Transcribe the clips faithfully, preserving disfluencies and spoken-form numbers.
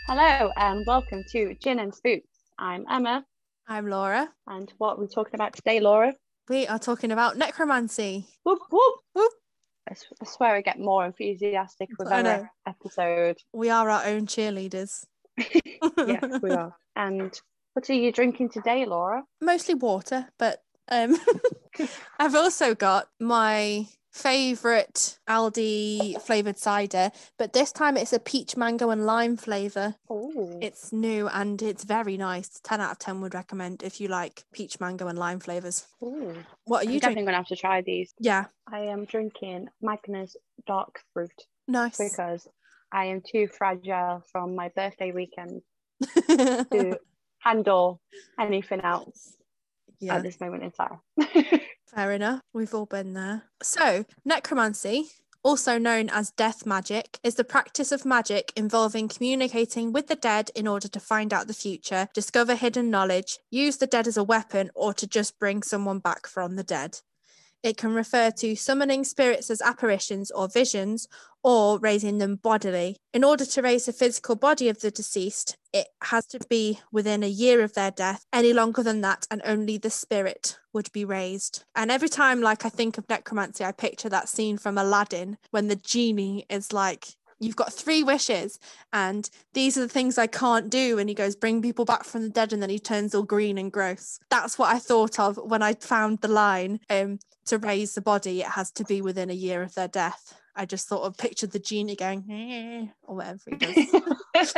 Hello and welcome to Gin and Spooks. I'm Emma, I'm Laura. and what are we talking about today, Laura? We are talking about necromancy. Whoop whoop! Whoop. I, s- I swear I get more enthusiastic with I every know. episode. We are our own cheerleaders. Yes, we are. And what are you drinking today, Laura? Mostly water, but um, I've also got my favourite Aldi flavoured cider, but this time it's a peach, mango and lime flavour. Oh, It's new and it's very nice. ten out of ten would recommend if you like peach, mango and lime flavours. ooh. What are I'm you definitely drinking? going to have to try these. Yeah, I am drinking Magnus Dark Fruit nice. because I am too fragile from my birthday weekend to handle anything else Yeah. at this moment in time. Fair enough. We've all been there. So, necromancy, also known as death magic, is the practice of magic involving communicating with the dead in order to find out the future, discover hidden knowledge, use the dead as a weapon, or to just bring someone back from the dead. It can refer to summoning spirits as apparitions or visions, or raising them bodily. In order to raise the physical body of the deceased, it has to be within a year of their death. Any longer than that, and only the spirit would be raised. And every time, like, I think of necromancy, I picture that scene from Aladdin when the genie is like, you've got three wishes and these are the things I can't do, and he goes, bring people back from the dead, and then he turns all green and gross. That's what I thought of when I found the line, um to raise the body it has to be within a year of their death. I just sort of pictured the genie going eh, or whatever he does.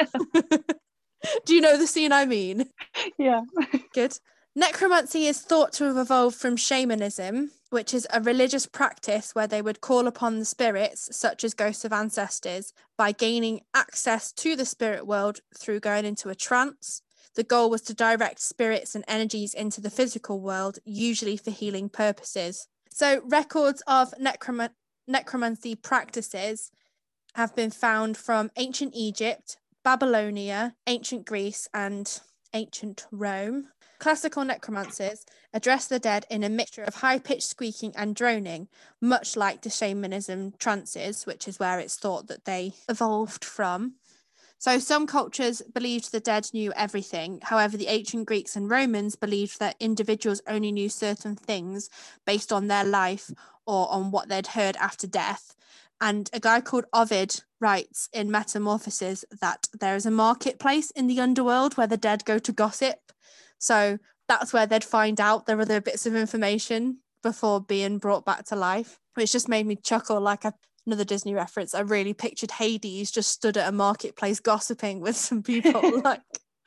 Do you know the scene I mean? Yeah. Good. Necromancy is thought to have evolved from shamanism, which is a religious practice where they would call upon the spirits, such as ghosts of ancestors, by gaining access to the spirit world through going into a trance. The goal was to direct spirits and energies into the physical world, usually for healing purposes. So records of necrom- necromancy practices have been found from ancient Egypt, Babylonia, ancient Greece, and ancient Rome. Classical necromancers address the dead in a mixture of high-pitched squeaking and droning, much like the shamanism trances, which is where it's thought that they evolved from. So some cultures believed the dead knew everything. However, the ancient Greeks and Romans believed that individuals only knew certain things based on their life or on what they'd heard after death. And a guy called Ovid writes in Metamorphoses that there is a marketplace in the underworld where the dead go to gossip. So that's where they'd find out there are other bits of information before being brought back to life, which just made me chuckle. Like a Another Disney reference, I really pictured Hades just stood at a marketplace gossiping with some people. Like,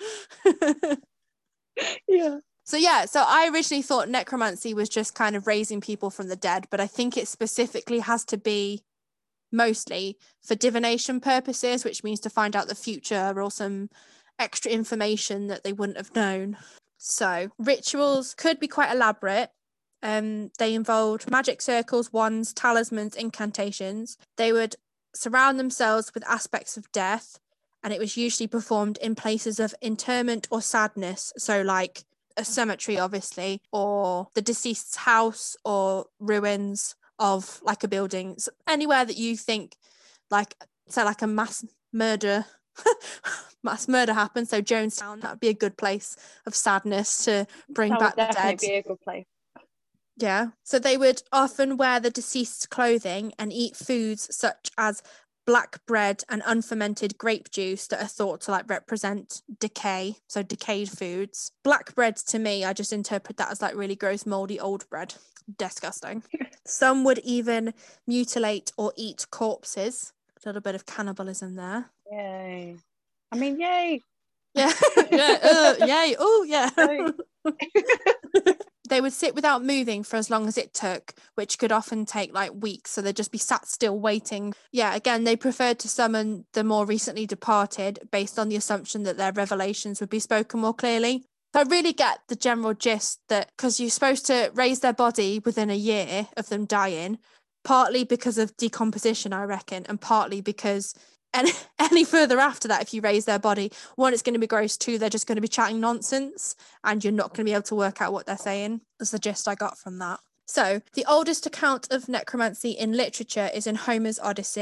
Yeah. So yeah, so I originally thought necromancy was just kind of raising people from the dead, but I think it specifically has to be mostly for divination purposes, which means to find out the future or some extra information that they wouldn't have known. So rituals could be quite elaborate. Um, they involved magic circles, wands, talismans, incantations. They would surround themselves with aspects of death, and it was usually performed in places of interment or sadness. So like a cemetery, obviously, or the deceased's house or ruins of like a building. So anywhere that you think, like, say, like a mass murder mass murder happened. So Jonestown, that would be a good place of sadness to bring That back would the definitely dead. be a good place. Yeah. So they would often wear the deceased's clothing and eat foods such as black bread and unfermented grape juice that are thought to like represent decay. So decayed foods. Black bread, to me, I just interpret that as like really gross, moldy old bread. Disgusting. Some would even mutilate or eat corpses. A little bit of cannibalism there. Yay. I mean, yay. Yeah. yeah. Uh, yay. Oh, yeah. Yay. They would sit without moving for as long as it took, which could often take like weeks. So they'd just be sat still waiting. Yeah, again, they preferred to summon the more recently departed based on the assumption that their revelations would be spoken more clearly. So I really get the general gist that because you're supposed to raise their body within a year of them dying, partly because of decomposition, I reckon, and partly because any, any further after that, if you raise their body, one, it's going to be gross, two, they're just going to be chatting nonsense and you're not going to be able to work out what they're saying. That's the gist I got from that. So the oldest account of necromancy in literature is in Homer's Odyssey,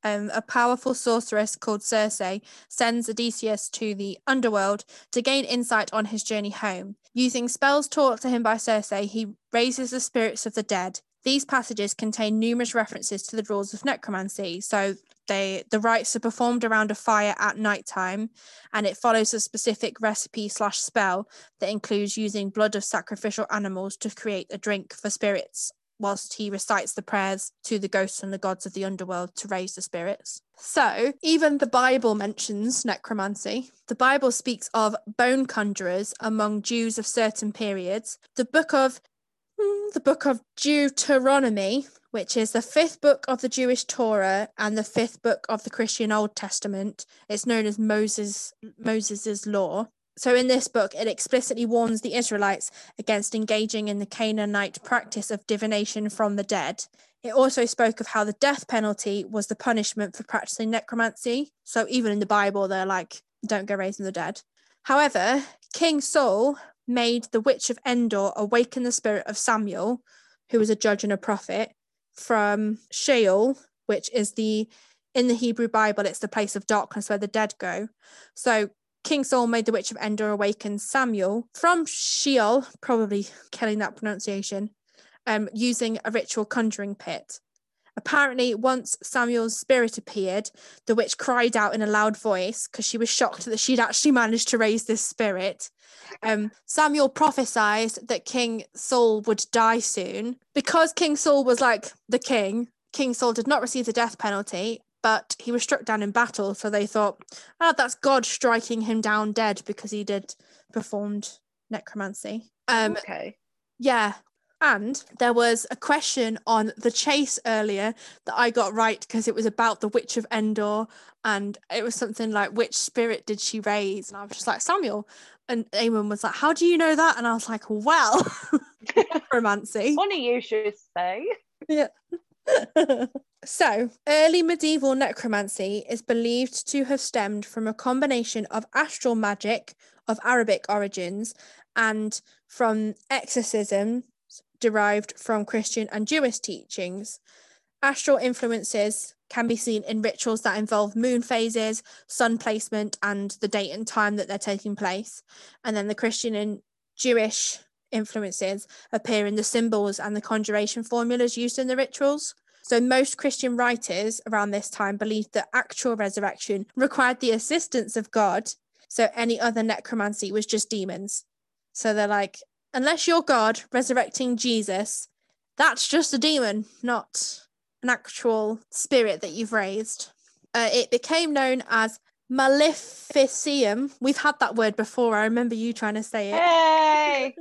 Um, a powerful sorceress called Circe sends Odysseus to the underworld to gain insight on his journey home. Using spells taught to him by Circe, he raises the spirits of the dead. These passages contain numerous references to the rules of necromancy. So they the rites are performed around a fire at night time, and it follows a specific recipe slash spell that includes using blood of sacrificial animals to create a drink for spirits, whilst he recites the prayers to the ghosts and the gods of the underworld to raise the spirits. So even the Bible mentions necromancy. The Bible speaks of bone conjurers among Jews of certain periods. The book of the book of Deuteronomy, which is the fifth book of the Jewish Torah and the fifth book of the Christian Old Testament. It's known as Moses Moses's Law. So in this book, it explicitly warns the Israelites against engaging in the Canaanite practice of divination from the dead. It also spoke of how the death penalty was the punishment for practicing necromancy. So even in the Bible, they're like, don't go raising the dead. However, King Saul made the witch of Endor awaken the spirit of Samuel, who was a judge and a prophet, from Sheol, which is the, in the Hebrew Bible, it's the place of darkness where the dead go. So King Saul made the witch of Endor awaken Samuel from Sheol, probably killing that pronunciation, um, using a ritual conjuring pit. Apparently, once Samuel's spirit appeared, the witch cried out in a loud voice because she was shocked that she'd actually managed to raise this spirit. Um, Samuel prophesied that King Saul would die soon. Because King Saul was like the king, King Saul did not receive the death penalty, but he was struck down in battle. So they thought, oh, that's God striking him down dead because he did performed necromancy. Um, okay. Yeah. And there was a question on The Chase earlier that I got right because it was about the Witch of Endor, and it was something like, which spirit did she raise? And I was just like, Samuel. And Eamon was like, how do you know that? And I was like, well, necromancy. Funny you should say. Yeah. So, early medieval necromancy is believed to have stemmed from a combination of astral magic of Arabic origins and from exorcism derived from Christian and Jewish teachings. Astral influences can be seen in rituals that involve moon phases, sun placement, and the date and time that they're taking place. And then the Christian and Jewish influences appear in the symbols and the conjuration formulas used in the rituals. So most Christian writers around this time believed that actual resurrection required the assistance of God. So any other necromancy was just demons. So they're like, unless you're God resurrecting Jesus, that's just a demon, not an actual spirit that you've raised. Uh, it became known as Maleficium. We've had that word before. I remember you trying to say it. Hey!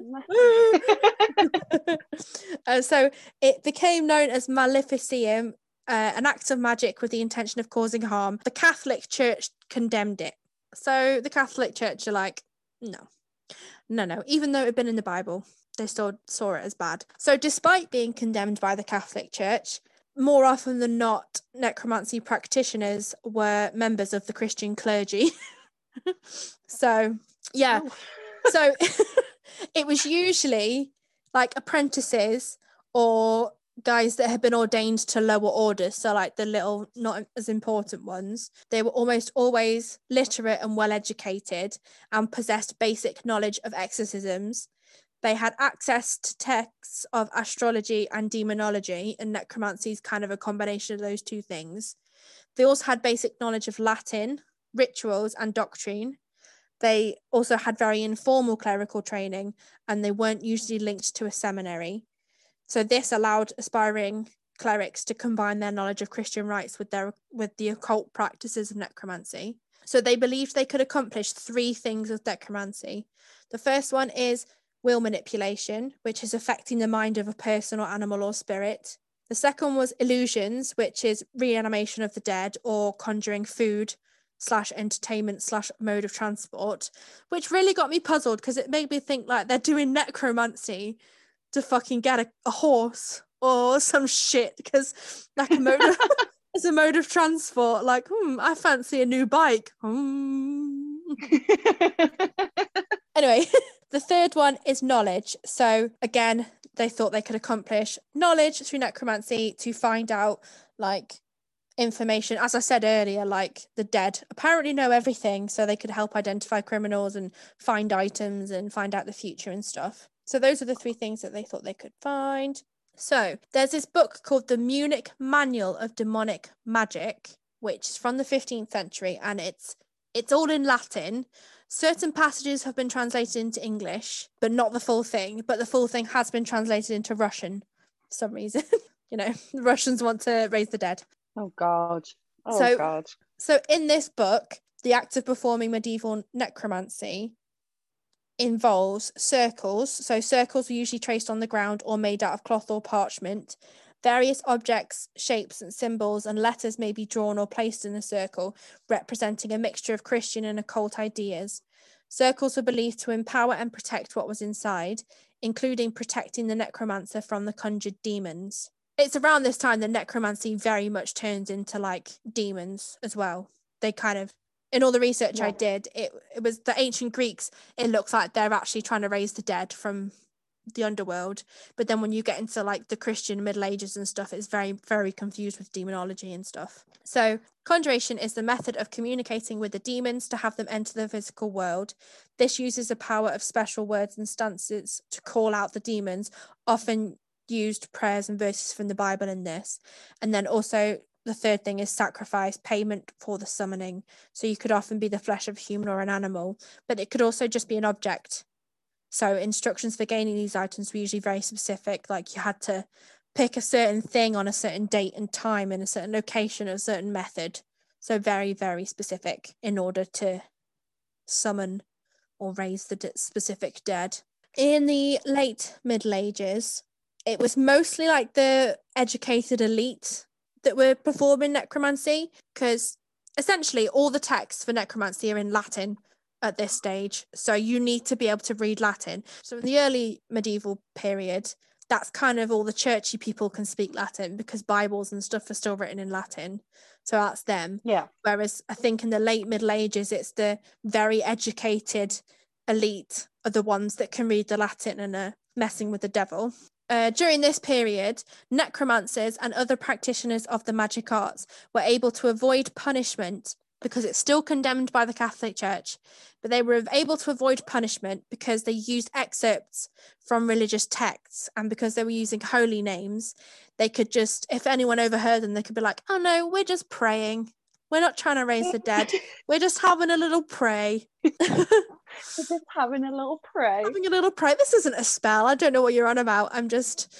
uh, so it became known as Maleficium, uh, an act of magic with the intention of causing harm. The Catholic Church condemned it. So the Catholic Church are like, no. No, no. Even though it had been in the Bible, they still saw it as bad. So despite being condemned by the Catholic Church, more often than not, necromancy practitioners were members of the Christian clergy. So, yeah. Oh. So it was usually like apprentices or guys that had been ordained to lower orders, so like the little not as important ones. They were almost always literate and well educated and possessed basic knowledge of exorcisms. They had access to texts of astrology and demonology, and necromancy is kind of a combination of those two things. They also had basic knowledge of Latin, rituals, and doctrine. They also had very informal clerical training, and they weren't usually linked to a seminary. So this allowed aspiring clerics to combine their knowledge of Christian rites with their with the occult practices of necromancy. So they believed they could accomplish three things with necromancy. The first one is will manipulation, which is affecting the mind of a person or animal or spirit. The second was illusions, which is reanimation of the dead or conjuring food slash entertainment slash mode of transport, which really got me puzzled because it made me think like they're doing necromancy to fucking get a, a horse or some shit because like a mode of, as a mode of transport, like, hmm, I fancy a new bike. Hmm. Anyway, the third one is knowledge. So again, they thought they could accomplish knowledge through necromancy to find out like information. As I said earlier, like the dead apparently know everything, so they could help identify criminals and find items and find out the future and stuff. So those are the three things that they thought they could find. So there's this book called the Munich Manual of Demonic Magic, which is from the fifteenth century, and it's it's all in Latin. Certain passages have been translated into English, but not the full thing. But the full thing has been translated into Russian for some reason. You know, the Russians want to raise the dead. Oh, God. Oh, so, God. So in this book, the act of performing medieval necromancy involves circles. So circles are usually traced on the ground or made out of cloth or parchment. Various objects, shapes and symbols and letters may be drawn or placed in a circle, representing a mixture of Christian and occult ideas. Circles were believed to empower and protect what was inside, including protecting the necromancer from the conjured demons. It's around this time that necromancy very much turns into like demons as well. They kind of, in all the research yeah. I did, it, it was the ancient Greeks, it looks like they're actually trying to raise the dead from the underworld. But then when you get into like the Christian Middle Ages and stuff, it's very, very confused with demonology and stuff. So conjuration is the method of communicating with the demons to have them enter the physical world. This uses the power of special words and stances to call out the demons, often used prayers and verses from the Bible in this. And then also the third thing is sacrifice, payment for the summoning. So you could often be the flesh of a human or an animal, but it could also just be an object. So instructions for gaining these items were usually very specific, like you had to pick a certain thing on a certain date and time in a certain location, a certain method. So very, very specific in order to summon or raise the specific dead. In the late Middle Ages, it was mostly like the educated elite that were performing necromancy, because essentially all the texts for necromancy are in Latin at this stage. So you need to be able to read Latin. So in the early medieval period, that's kind of all the churchy people can speak Latin because Bibles and stuff are still written in Latin. So that's them. Yeah. Whereas I think in the late Middle Ages, it's the very educated elite are the ones that can read the Latin and are messing with the devil. Uh, during this period, necromancers and other practitioners of the magic arts were able to avoid punishment because it's still condemned by the Catholic Church, but they were able to avoid punishment because they used excerpts from religious texts, and because they were using holy names, they could just, if anyone overheard them, they could be like, oh no, we're just praying. We're not trying to raise the dead. We're just having a little pray. We're just having a little pray. Having a little pray. This isn't a spell. I don't know what you're on about. I'm just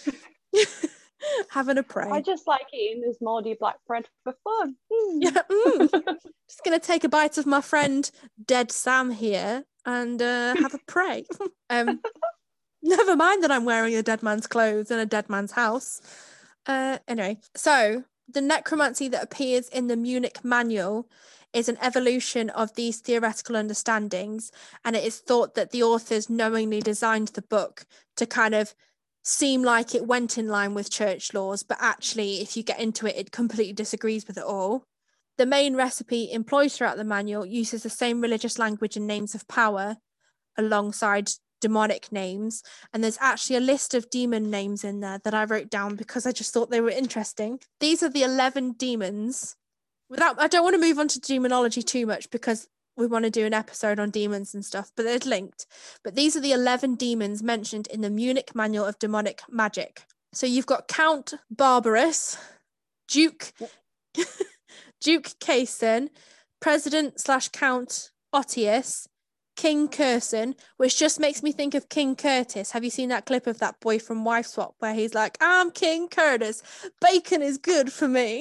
having a pray. I just like eating this mouldy black bread for fun. Mm. Yeah. Mm. Just going to take a bite of my friend Dead Sam here and uh, have a pray. um, never mind that I'm wearing a dead man's clothes in a dead man's house. Uh, anyway, so the necromancy that appears in the Munich Manual is an evolution of these theoretical understandings, and it is thought that the authors knowingly designed the book to kind of seem like it went in line with church laws, but actually, if you get into it, it completely disagrees with it all. The main recipe employed throughout the manual uses the same religious language and names of power alongside demonic names, and there's actually a list of demon names in there that I wrote down because I just thought they were interesting. These are the eleven demons. Without, I don't want to move on to demonology too much because we want to do an episode on demons and stuff, but it's linked. But these are the eleven demons mentioned in the Munich Manual of Demonic Magic. So you've got Count Barbarus, Duke Duke Cason, President slash Count Otius, King Curson, which just makes me think of King Curtis. Have you seen that clip of that boy from Wife Swap where he's like, I'm King Curtis, bacon is good for me?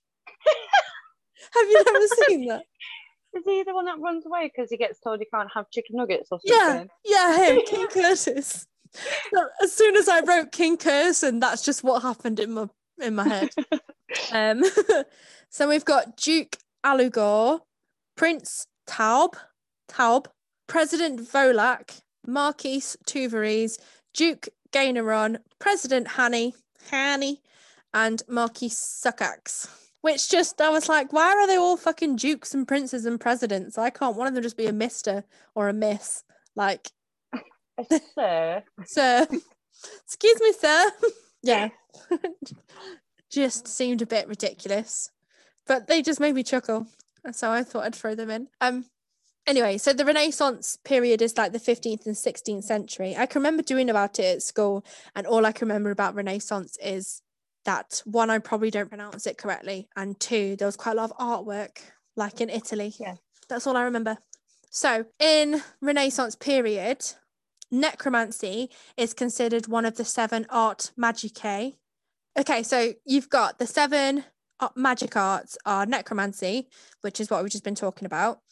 Have you never seen that? Is he the one that runs away because he gets told he can't have chicken nuggets or something? Yeah, yeah, him, King Curtis. So as soon as I wrote King Curson, that's just what happened in my in my head. um, so we've got Duke Alugor, Prince Taub, Taub, President Volak, Marquis Tuveries, Duke Gaineron, President Hanny, Hanny, and Marquis Suckax. Which just, I was like, why are they all fucking dukes and princes and presidents? Why can't one of them just be a mister or a miss? Like, sir. Sir. Excuse me, sir. Yeah. Just seemed a bit ridiculous. but they just made me chuckle. So I thought I'd throw them in. Um, Anyway, so the Renaissance period is like the fifteenth and sixteenth century. I can remember doing about it at school, and all I can remember about Renaissance is that, one, I probably don't pronounce it correctly, and two, there was quite a lot of artwork, like in Italy. Yeah. That's all I remember. So in Renaissance period, necromancy is considered one of the seven art magicae. Okay, so you've got the seven magic arts are necromancy, which is what we've just been talking about.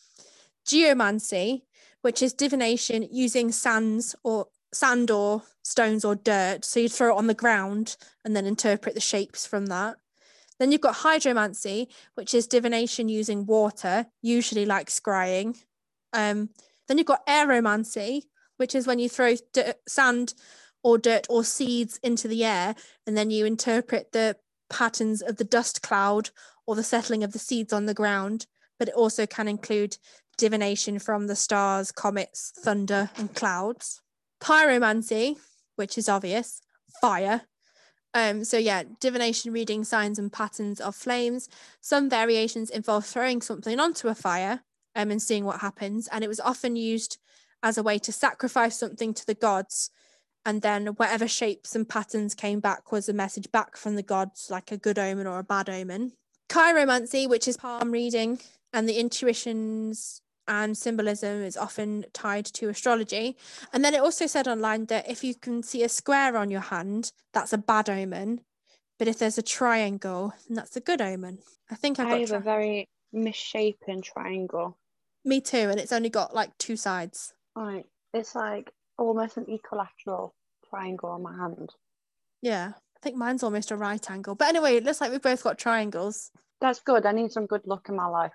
Geomancy, which is divination using sands or sand or stones or dirt. So you throw it on the ground and then interpret the shapes from that. Then you've got hydromancy, which is divination using water, usually like scrying. Um, then you've got aeromancy, which is when you throw dirt, sand or dirt or seeds into the air, and then you interpret the patterns of the dust cloud or the settling of the seeds on the ground. But it also can include divination from the stars, comets, thunder, and clouds. Pyromancy, which is obvious, fire. Um, so yeah, divination reading signs and patterns of flames. Some variations involve throwing something onto a fire um, and seeing what happens. And it was often used as a way to sacrifice something to the gods. And then whatever shapes and patterns came back was a message back from the gods, like a good omen or a bad omen. Chiromancy, which is palm reading, and the intuitions and symbolism is often tied to astrology. And then it also said online that if you can see a square on your hand, that's a bad omen. But if there's a triangle, then that's a good omen. I think I got I have tri- a very misshapen triangle. Me too, and it's only got like two sides. Right. It's like almost an equilateral triangle on my hand. Yeah, I think mine's almost a right angle. But anyway, it looks like we've both got triangles. That's good. I need some good luck in my life.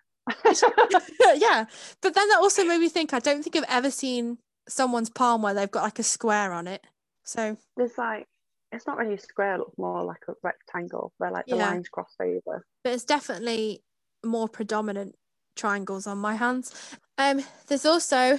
Yeah, but then that also made me think, I don't think I've ever seen someone's palm where they've got like a square on it. So there's like, it's not really a square, it looks more like a rectangle where like the yeah, lines cross over. But it's definitely more predominant triangles on my hands. Um, there's also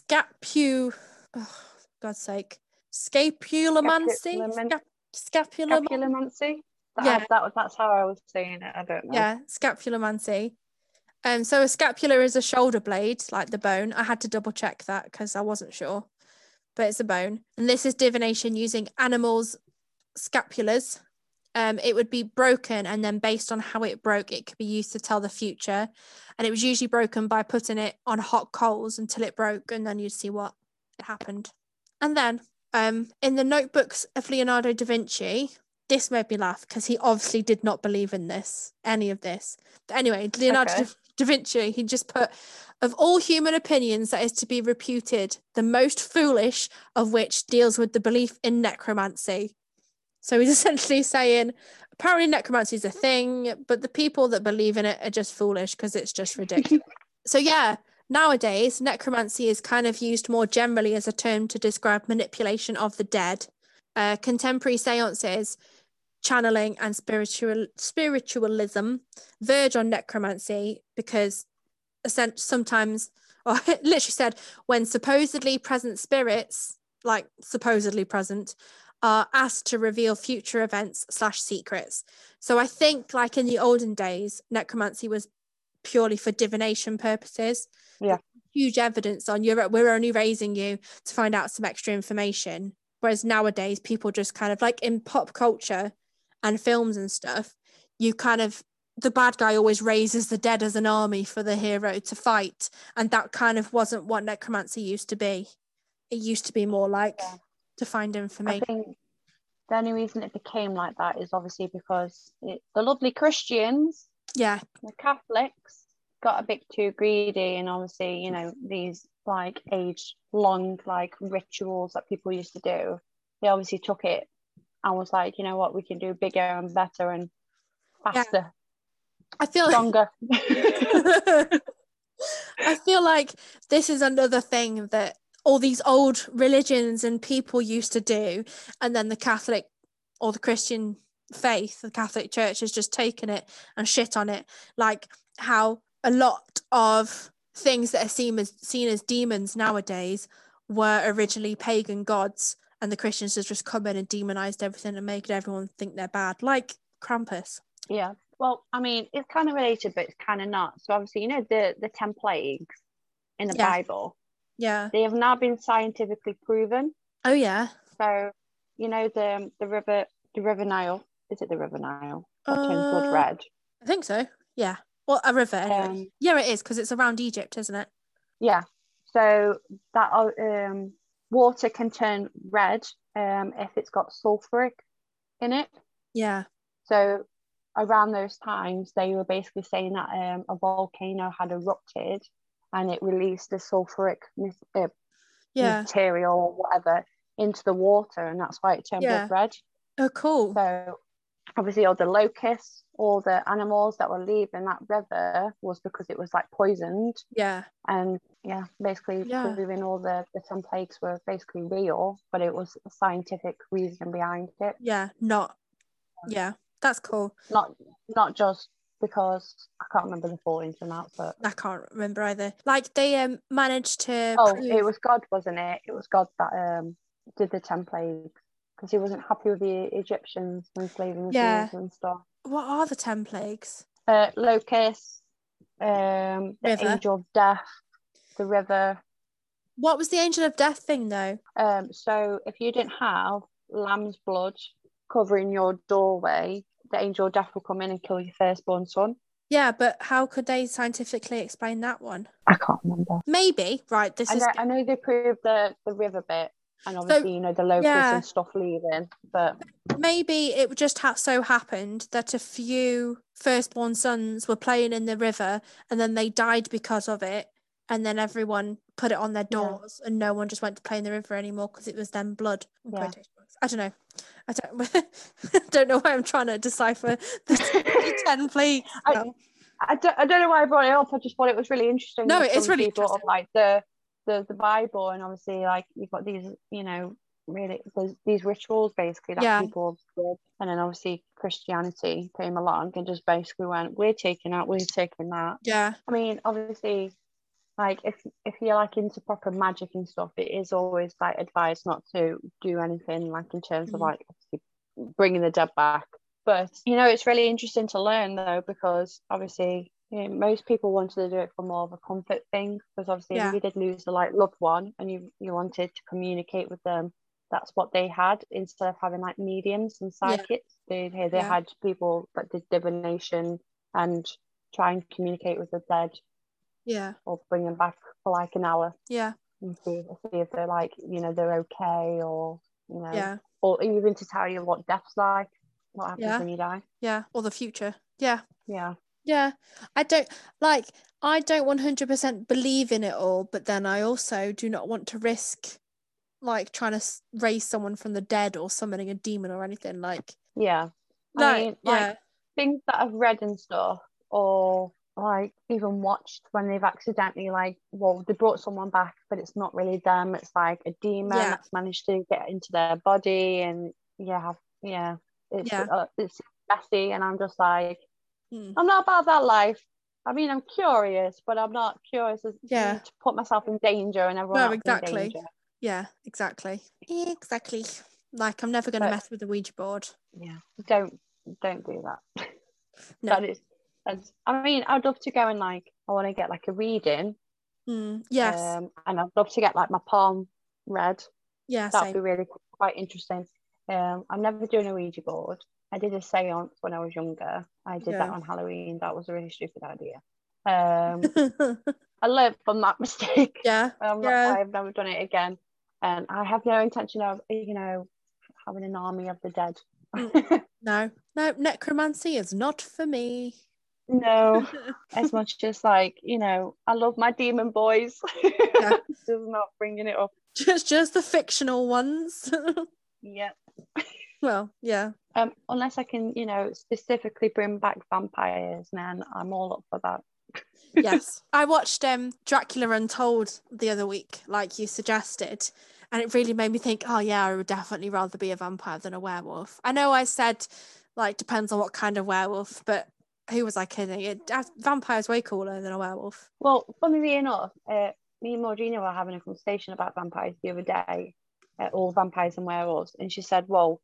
scapu, oh, God's sake, scapulomancy. Scapuloman- Scap- scapulomancy. Scapulomancy. That, Yeah, that that's how I was saying it. I don't know. Yeah, scapulomancy. Um, so a scapula is a shoulder blade, like the bone. I had to double check that because I wasn't sure, but it's a bone. And this is divination using animals' scapulas. Um, it would be broken, and then based on how it broke, it could be used to tell the future. And it was usually broken by putting it on hot coals until it broke, and then you'd see what happened. And then um, in the notebooks of Leonardo da Vinci, this made me laugh because he obviously did not believe in this, any of this. But anyway, Leonardo okay. da Vinci, he just put, of all human opinions that is to be reputed, the most foolish of which deals with the belief in necromancy. So he's essentially saying, apparently necromancy is a thing, but the people that believe in it are just foolish because it's just ridiculous. So yeah, nowadays, necromancy is kind of used more generally as a term to describe manipulation of the dead. Uh, contemporary seances, channeling and spiritual spiritualism verge on necromancy because sometimes, or it literally said, when supposedly present spirits, like supposedly present, are asked to reveal future events slash secrets. So I think like in the olden days, necromancy was purely for divination purposes. Yeah. Huge evidence on you're we're only raising you to find out some extra information. Whereas nowadays, people just kind of like in pop culture and films and stuff, you kind of, the bad guy always raises the dead as an army for the hero to fight. And that kind of wasn't what necromancy used to be. It used to be more like yeah. to find information. I think the only reason it became like that is obviously because it, the lovely Christians, yeah, the Catholics, got a bit too greedy, and obviously, you know, these like age long like rituals that people used to do, they obviously took it and was like, you know what, we can do bigger and better and faster. Yeah. I feel stronger. I feel like this is another thing that all these old religions and people used to do, and then the Catholic or the Christian faith, the Catholic Church, has just taken it and shit on it. Like how a lot of things that are seen as seen as demons nowadays were originally pagan gods, and the Christians have just come in and demonized everything and made everyone think they're bad, like Krampus. Yeah, Well, I mean, it's kind of related, but it's kind of not. So obviously, you know, the the ten plagues in the Yeah. Bible, Yeah. they have now been scientifically proven. Oh yeah. So, you know, the the river, the River Nile. Is it the River Nile that turns blood Uh, red? I think so. Yeah. Well, a river anyway. Um, Yeah, it is because it's around Egypt, isn't it? yeah. So that um water can turn red um if it's got sulfuric in it. Yeah. So around those times, they were basically saying that um, a volcano had erupted and it released the sulfuric uh, Yeah. material or whatever into the water, and that's why it turned blood Yeah. red. Oh, cool. So obviously, all the locusts, all the animals that were leaving that river was because it was like poisoned. Yeah. And yeah, basically Yeah. proving all the, the ten plagues were basically real, but it was a scientific reason behind it. Yeah. Not. Yeah. That's cool. Not not just because I can't remember the full ins and outs, but I can't remember either. Like they um managed to oh, prove. it was God, wasn't it? It was God that um did the ten plagues because he wasn't happy with the Egyptians enslaving the Yeah. Jews and stuff. What are the ten plagues? Uh, locusts, um, the River. angel of death, the river. What was the angel of death thing though? Um, so if you didn't have lamb's blood covering your doorway, the angel of death will come in and kill your firstborn son. Yeah, but how could they scientifically explain that one? I can't remember. Maybe, right, this I is know, I know they proved the, the river bit, and obviously, So, you know, the locusts yeah. and stuff leaving, but maybe it just ha- so happened that a few firstborn sons were playing in the river and then they died because of it, and then everyone put it on their Yeah. doors and no one just went to play in the river anymore because it was then blood. in Yeah. quotation marks. I don't know. I don't I don't know why I'm trying to decipher the ten plagues. I, now. I, don't, I don't know why I brought it up. I just thought it was really interesting. No, because it is really obviously you brought up, interesting. like the, the the Bible, and obviously like you've got these, you know, really those, these rituals basically that Yeah. people did, and then obviously Christianity came along and just basically went, we're taking that, we're taking that. Yeah. I mean, obviously, like if if you're like into proper magic and stuff, it is always like advised not to do anything like in terms of Mm. like obviously bringing the dead back. But you know, it's really interesting to learn though, because obviously, you know, most people wanted to do it for more of a comfort thing, because obviously Yeah. if you did lose a like loved one and you you wanted to communicate with them, that's what they had, instead of having like mediums and Yeah. psychics. They they Yeah. had people that did divination and try and communicate with the dead Yeah. or bring them back for like an hour Yeah. and see, see if they're like, you know, they're okay, or you know, Yeah. or even to tell you what death's like, what happens Yeah. when you die. Yeah. Or the future. Yeah. Yeah. Yeah, I don't like I don't one hundred percent believe in it all, but then I also do not want to risk like trying to s- raise someone from the dead or summoning a demon or anything like Yeah. I like mean, yeah. like things that I've read and stuff, or like even watched when they've accidentally like, well, they brought someone back, but it's not really them. It's like a demon Yeah. that's managed to get into their body, and yeah, yeah, it's Yeah. uh, it's messy, and I'm just like, Mm. I'm not about that life. I mean, I'm curious, but I'm not curious as Yeah. to put myself in danger and everyone No, else exactly. in danger. Yeah, exactly. Exactly. Like I'm never gonna But mess with the Ouija board. yeah, don't don't do that. No. That is, that's, I mean, I'd love to go and like, I want to get like a reading. Mm. Yes. Um, and I'd love to get like my palm read. Yeah, That'd same. be really quite interesting. Um, I'm never doing a Ouija board. I did a seance when I was younger. I did Yeah. that on Halloween. That was a really stupid idea. Um, I learned from that mistake. Yeah. Um, Yeah. That's why I've never done it again. And I have no intention of, you know, having an army of the dead. Mm. No. No, necromancy is not for me. No, as much as like, you know, I love my demon boys. Yeah. Just not bringing it up. Just just the fictional ones. Yeah. Well, yeah. Um, unless I can, you know, specifically bring back vampires, then I'm all up for that. Yes. I watched um Dracula Untold the other week, like you suggested, and it really made me think, oh yeah, I would definitely rather be a vampire than a werewolf. I know I said like depends on what kind of werewolf, but who was I kidding? It uh, vampire's way cooler than a werewolf. Well, funnily enough, uh, me and Maudrina were having a conversation about vampires the other day, uh, all vampires and werewolves, and she said, well,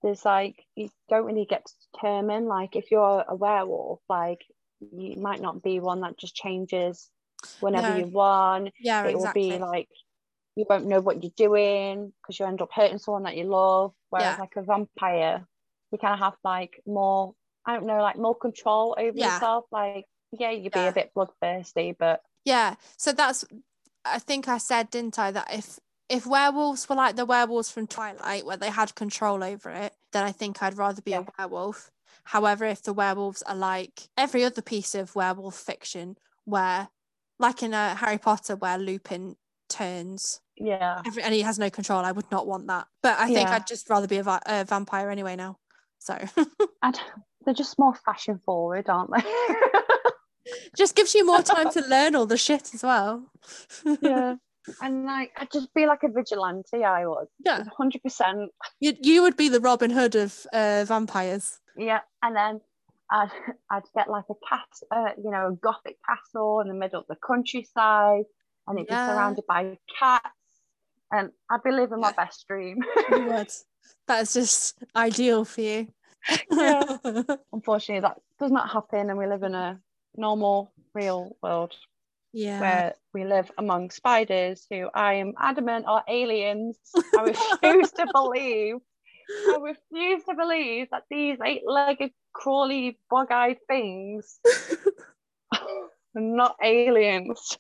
there's like, you don't really get to determine, like, if you're a werewolf, like, you might not be one that just changes whenever No. you want. Yeah, It will be exactly. like, you won't know what you're doing because you end up hurting someone that you love. Whereas Yeah. like a vampire, you kind of have like more, I don't know, like more control over Yeah. yourself. Like, yeah, you'd be Yeah. a bit bloodthirsty, but Yeah. So that's, I think I said, didn't I, that if if werewolves were like the werewolves from Twilight, where they had control over it, then I think I'd rather be yeah, a werewolf. However, if the werewolves are like every other piece of werewolf fiction, where, like in a Harry Potter, where Lupin turns yeah, every, and he has no control, I would not want that. But I think yeah. I'd just rather be a, va- a vampire anyway now. So And they're just more fashion forward, aren't they? just gives you more time to learn all the shit as well. Yeah. And like, I'd just be like a vigilante, I would. Yeah. one hundred percent. You, you would be the Robin Hood of uh, vampires. Yeah. And then I'd, I'd get like a castle, uh, you know, a gothic castle in the middle of the countryside, and it'd be Yeah. surrounded by cats. And I'd be living Yeah. my best dream. You would. That is just ideal for you. Yeah. Unfortunately, that does not happen, and we live in a normal, real world Yeah. where we live among spiders who I am adamant are aliens. I refuse to believe. I refuse to believe that these eight-legged, crawly, bog-eyed things are not aliens.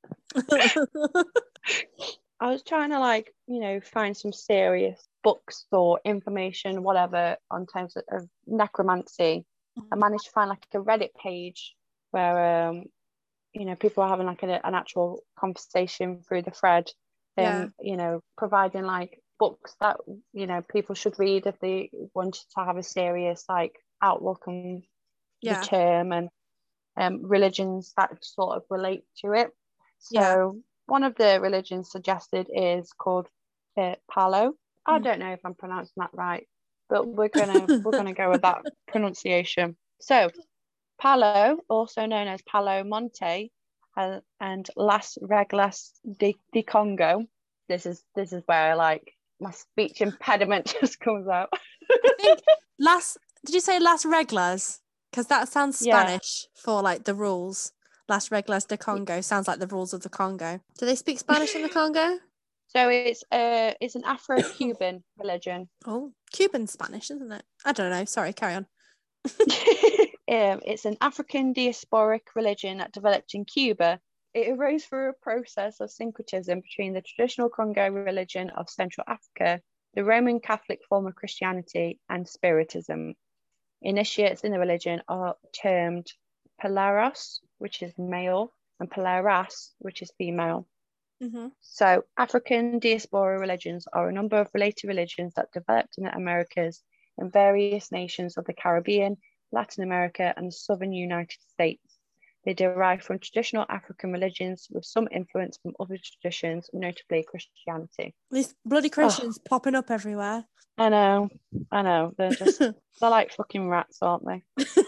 I was trying to, like, you know, find some serious books or information, whatever, on terms of, of necromancy. I managed to find like a Reddit page where, um, you know, people are having like a, an actual conversation through the thread, and Yeah. you know, providing like books that, you know, people should read if they wanted to have a serious like outlook on the Yeah. term, and um, religions that sort of relate to it. So Yeah. one of the religions suggested is called uh, Palo. I Mm. don't know if I'm pronouncing that right, but we're gonna we're gonna go with that pronunciation. So Palo, also known as Palo Monte, uh, and Las Reglas de, de Congo. This is this is where like my speech impediment just comes out. I think Las, did you say Las Reglas? Because that sounds Yeah. Spanish for like the rules. Las Reglas de Congo sounds like the rules of the Congo. Do they speak Spanish in the Congo? So it's uh it's an Afro-Cuban religion. Oh, Cuban Spanish, isn't it? I don't know. Sorry, carry on. um, it's an African diasporic religion that developed in Cuba. It arose through a process of syncretism between the traditional Congo religion of Central Africa, the Roman Catholic form of Christianity, and Spiritism. Initiates in the religion are termed Peleros, which is male, and Peleras, which is female. Mm-hmm. So African diaspora religions are a number of related religions that developed in the Americas and various nations of the Caribbean, Latin America, and the southern United States. They derive from traditional African religions with some influence from other traditions, notably Christianity. These bloody Christians oh. popping up everywhere. I know, I know. They're just, they're like fucking rats, aren't they?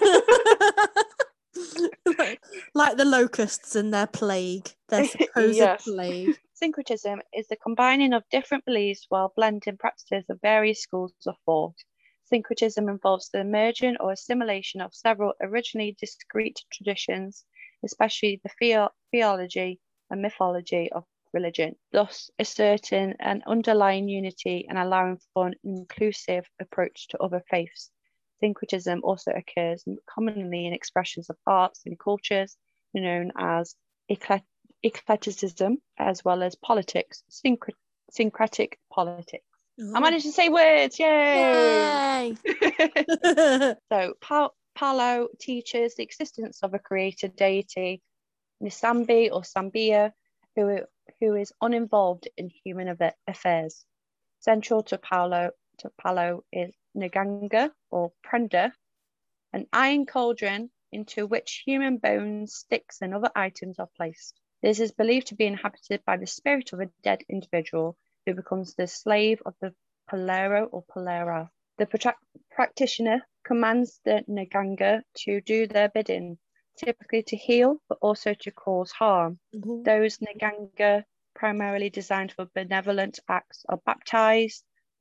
like, like the locusts and their plague, their supposed yes. plague. Syncretism is the combining of different beliefs while blending practices of various schools of thought. Syncretism involves the merging or assimilation of several originally discrete traditions, especially the theo- theology and mythology of religion, thus asserting an underlying unity and allowing for an inclusive approach to other faiths. Syncretism also occurs commonly in expressions of arts and cultures known as eclet- eclecticism, as well as politics, syncret- syncretic politics. Ooh. I managed to say words, yay! Yay! So, pa- Palo teaches the existence of a creator deity, Nisambi or Sambia, who, who is uninvolved in human affairs. Central to Palo, to Palo is Nganga or Prenda, an iron cauldron into which human bones, sticks, and other items are placed. This is believed to be inhabited by the spirit of a dead individual who becomes the slave of the Palero or Palera. The pra- practitioner commands the Nganga to do their bidding, typically to heal, but also to cause harm. Mm-hmm. Those Nganga primarily designed for benevolent acts are baptized,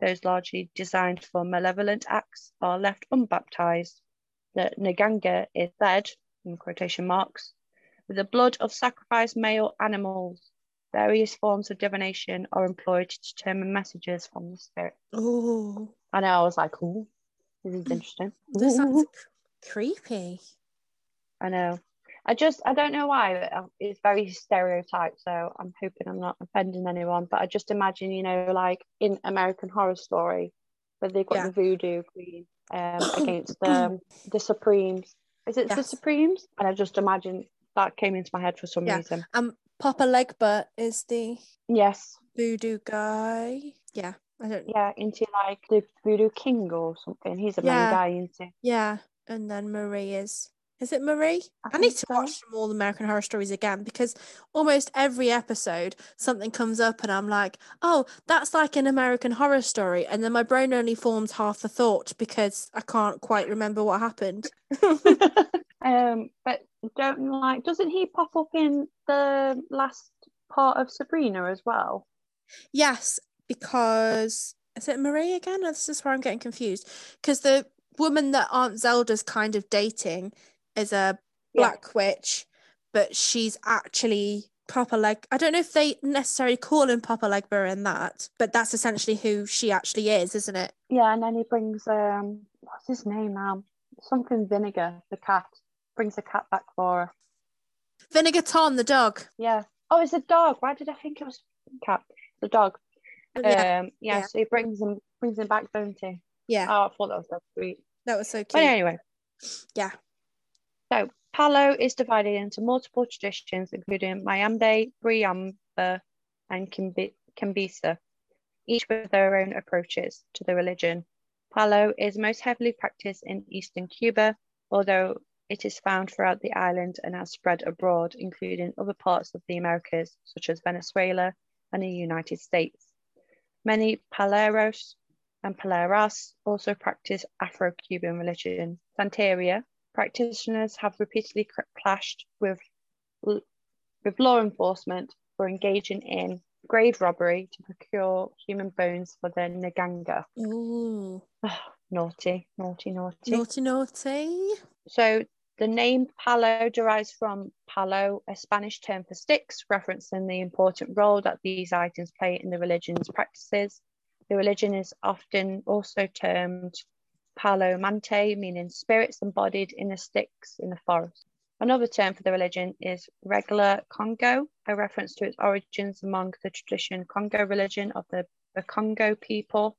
those largely designed for malevolent acts, are left unbaptized. The Nganga is fed, in quotation marks, with the blood of sacrificed male animals. Various forms of divination are employed to determine messages from the spirit. Oh, I know, I was like, oh, this is interesting. this sounds creepy. I know. I just, I don't know why, but it's very stereotyped, so I'm hoping I'm not offending anyone, but I just imagine, you know, like in American Horror Story, where they've got Yeah. the voodoo queen um, against the, the Supremes. Is it Yes. the Supremes? And I just imagine that came into my head for some Yeah. reason. Um, Papa Legba is the Yes. voodoo guy. Yeah. I don't Yeah, into like the Voodoo King or something. He's the Yeah. main guy, isn't he? Yeah. And then Marie is is it Marie? I, I need think to so. watch them all American Horror Stories again, because almost every episode something comes up and I'm like, oh, that's like an American Horror Story, and then my brain only forms half the thought because I can't quite remember what happened. um, but don't like, doesn't he pop up in the last part of Sabrina as well? Yes, because is it Marie again? This is where I'm getting confused. Because the woman that Aunt Zelda's kind of dating is a black yeah. witch, but she's actually Papa Leg. I don't know if they necessarily call him Papa Legba in that, but that's essentially who she actually is, isn't it? Yeah, and then he brings um, what's his name now? Something Vinegar, the cat. Brings the cat back for her. Vinegar Tom, the dog. Yeah. Oh, it's a dog. Why did I think it was a cat? The dog. Yeah. Um. Yeah, yeah. So he brings him brings him back, don't he? Yeah. Oh, I thought that was so sweet. That was so cute. But anyway. Yeah. So Palo is divided into multiple traditions, including Mayambe, Briamba, and Kimbi- Kimbisa, each with their own approaches to the religion. Palo is most heavily practiced in eastern Cuba, although it is found throughout the island and has spread abroad, including other parts of the Americas, such as Venezuela and the United States. Many Paleros and Paleras also practice Afro-Cuban religion. Santeria practitioners have repeatedly clashed with, with law enforcement for engaging in grave robbery to procure human bones for their Nganga. Ooh. Oh, naughty, naughty, naughty. Naughty, naughty. So the name Palo derives from palo, a Spanish term for sticks, referencing the important role that these items play in the religion's practices. The religion is often also termed Palo Mante, meaning spirits embodied in the sticks in the forest. Another term for the religion is Regla Congo, a reference to its origins among the traditional Congo religion of the, the Congo people.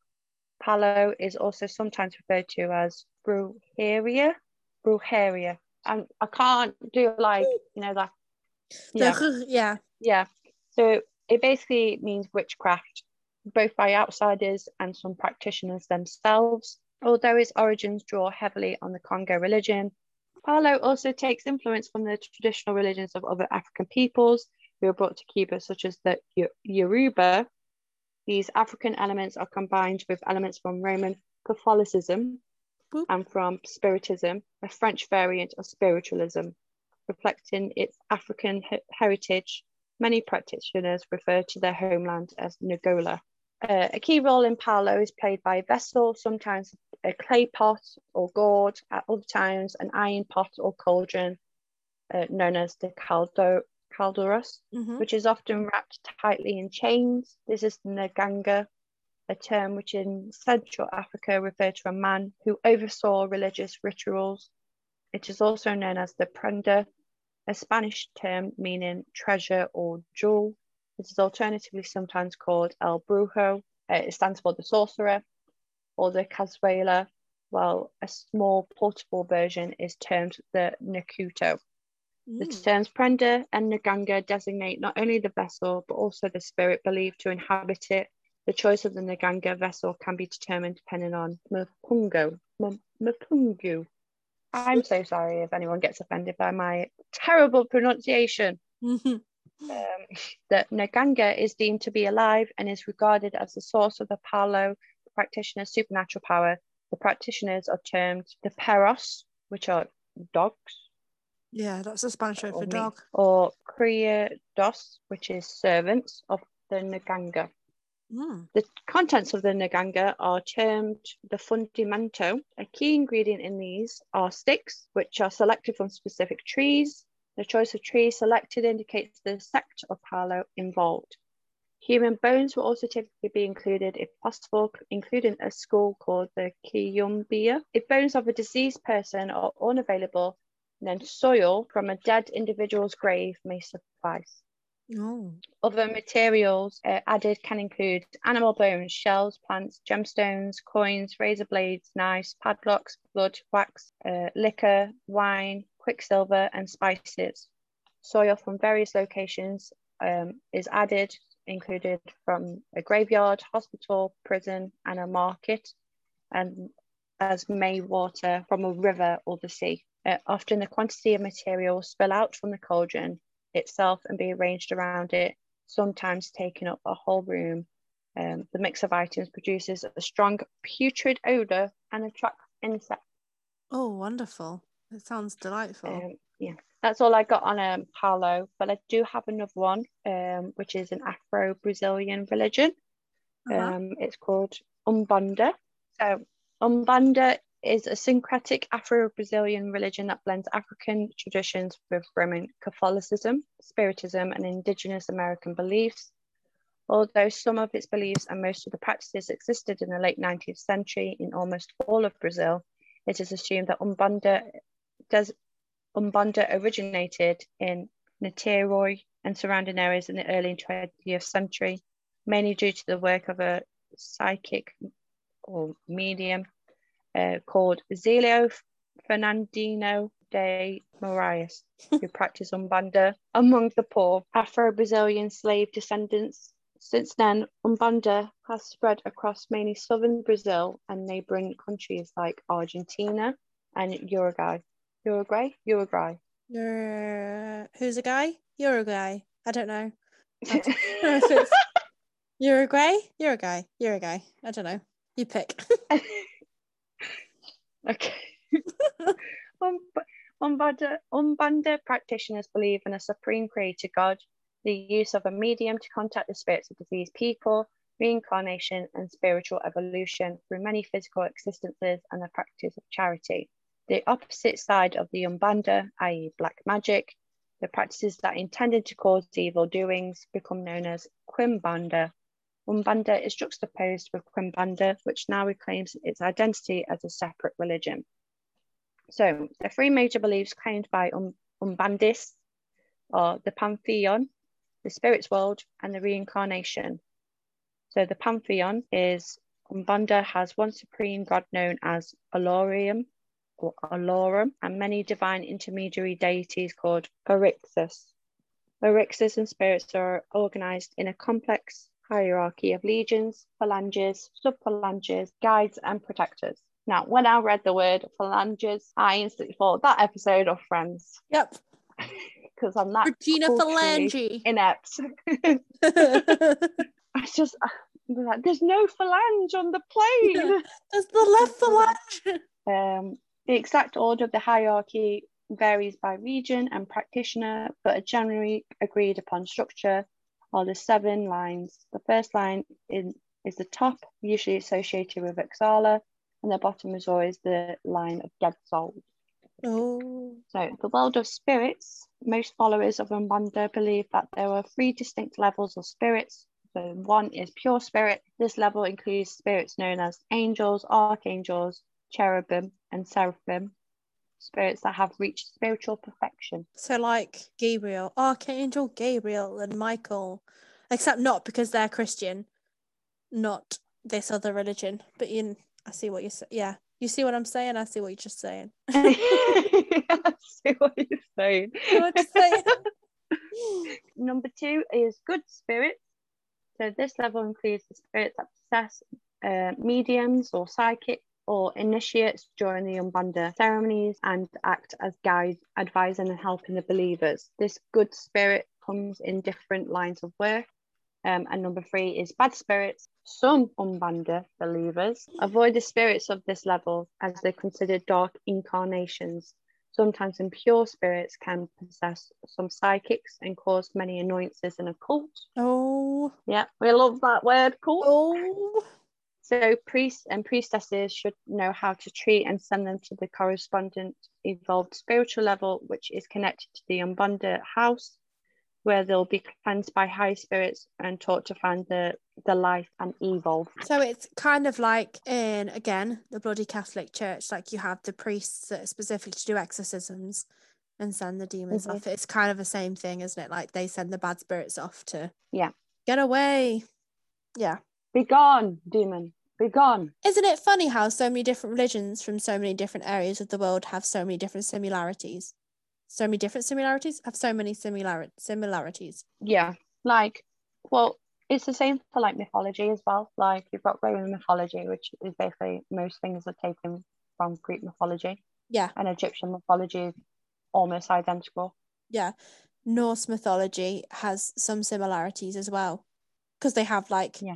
Palo is also sometimes referred to as Brujeria. Brujeria. And I can't do like, you know, that. Yeah. yeah. Yeah. So it basically means witchcraft, both by outsiders and some practitioners themselves. Although its origins draw heavily on the Congo religion, Palo also takes influence from the traditional religions of other African peoples who were brought to Cuba, such as the Yoruba. These African elements are combined with elements from Roman Catholicism Boop. and from Spiritism, a French variant of spiritualism. Reflecting its African he- heritage, many practitioners refer to their homeland as Ngola. Uh, a key role in Palo is played by a vessel, sometimes a clay pot or gourd, at other times an iron pot or cauldron, uh, known as the caldo, calderos, mm-hmm. which is often wrapped tightly in chains. This is Nganga, a term which in Central Africa referred to a man who oversaw religious rituals. It is also known as the prenda, a Spanish term meaning treasure or jewel. It is alternatively sometimes called el brujo. Uh, it stands for the sorcerer, or the cazuela, while a small portable version is termed the nakuto. Mm. The terms prenda and nganga designate not only the vessel, but also the spirit believed to inhabit it. The choice of the nganga vessel can be determined depending on Mapungo. Mapungu. I'm so sorry if anyone gets offended by my terrible pronunciation. Mm-hmm. Um, the Nganga is deemed to be alive and is regarded as the source of the Palo practitioner's supernatural power. The practitioners are termed the Perros, which are dogs. Yeah, that's a Spanish word for dog. Or Criados, which is servants of the Nganga. Mm. The contents of the Nganga are termed the fundamento. A key ingredient in these are sticks, which are selected from specific trees. The choice of trees selected indicates the sect or palo involved. Human bones will also typically be included if possible, including a skull called the Kiumbia. If bones of a deceased person are unavailable, then soil from a dead individual's grave may suffice. Oh. Other materials uh, added can include animal bones, shells, plants, gemstones, coins, razor blades, knives, padlocks, blood, wax, uh, liquor, wine, quicksilver, and spices. Soil from various locations um, is added, included from a graveyard, hospital, prison, and a market, and as may water from a river or the sea. Uh, often the quantity of material will spill out from the cauldron itself and be arranged around it, sometimes taking up a whole room. Um, the mix of items produces a strong putrid odour and attracts insects. Oh, wonderful. It sounds delightful. Um, yeah, that's all I got on um, Palo, but I do have another one, um, which is an Afro-Brazilian religion. Uh-huh. Um, it's called Umbanda. So Umbanda is a syncretic Afro-Brazilian religion that blends African traditions with Roman Catholicism, Spiritism, and indigenous American beliefs. Although some of its beliefs and most of the practices existed in the late nineteenth century in almost all of Brazil, it is assumed that Umbanda, does, Umbanda originated in Niterói and surrounding areas in the early twentieth century, mainly due to the work of a psychic or medium uh, called Zelio Fernandino de Moraes, who practiced Umbanda among the poor Afro-Brazilian slave descendants. Since then, Umbanda has spread across mainly southern Brazil and neighbouring countries like Argentina and Uruguay. Uruguay? Uruguay. You're who's a guy? You're a guy. I don't know. I don't know if it's Uruguay. You're a guy. You're a guy. I don't know. You pick. Okay. um, Umbanda, Umbanda practitioners believe in a supreme creator God, the use of a medium to contact the spirits of deceased people, reincarnation, and spiritual evolution through many physical existences, and the practice of charity. The opposite side of the Umbanda, that is black magic, the practices that intended to cause evil doings, become known as Quimbanda. Umbanda is juxtaposed with Quimbanda, which now reclaims its identity as a separate religion. So the three major beliefs claimed by um, Umbandists are the Pantheon, the spirits world, and the reincarnation. So the Pantheon is Umbanda has one supreme god known as Olorium or Olorum, and many divine intermediary deities called Orixus. Orixus and spirits are organized in a complex hierarchy of legions, phalanges, sub-phalanges, guides, and protectors. Now, when I read the word phalanges, I instantly thought that episode of Friends. Yep. Because I'm that Regina Phalange. inept. I just, like, there's no phalange on the plane. There's the left phalange. Um, the exact order of the hierarchy varies by region and practitioner, but a generally agreed upon structure are the seven lines. The first line in, is the top, usually associated with Exala, and the bottom is always the line of dead souls. Oh. So the world of spirits, most followers of Umbanda believe that there are three distinct levels of spirits. So one is pure spirit. This level includes spirits known as angels, archangels, cherubim, and seraphim. Spirits that have reached spiritual perfection. So like Gabriel, Archangel Gabriel and Michael, except not because they're Christian, not this other religion. But you, I see what you're saying. Yeah, you see what I'm saying? I see what you're just saying. I see what you're saying. What you saying? Number two is good spirits. So this level includes the spirits that possess uh, mediums or psychics or initiates during the Umbanda ceremonies and act as guides, advising and helping the believers. This good spirit comes in different lines of work. Um, and number three is bad spirits. Some Umbanda believers avoid the spirits of this level as they're considered dark incarnations. Sometimes impure spirits can possess some psychics and cause many annoyances in a cult. Oh. Yeah, we love that word, cult. Oh. So priests and priestesses should know how to treat and send them to the correspondent evolved spiritual level, which is connected to the Umbanda house, where they'll be cleansed by high spirits and taught to find the, the life and evolve. So it's kind of like in, again, the bloody Catholic Church, like you have the priests that are specific to do exorcisms and send the demons Mhm. off. It's kind of the same thing, isn't it? Like they send the bad spirits off to Yeah. get away. Yeah. Be gone, demon. Be gone. Isn't it funny how so many different religions from so many different areas of the world have so many different similarities? So many different similarities? Have so many similar similarities. Yeah. Like, well, it's the same for like mythology as well. Like you've got Roman mythology, which is basically most things are taken from Greek mythology. Yeah. And Egyptian mythology is almost identical. Yeah. Norse mythology has some similarities as well. Because they have like Yeah.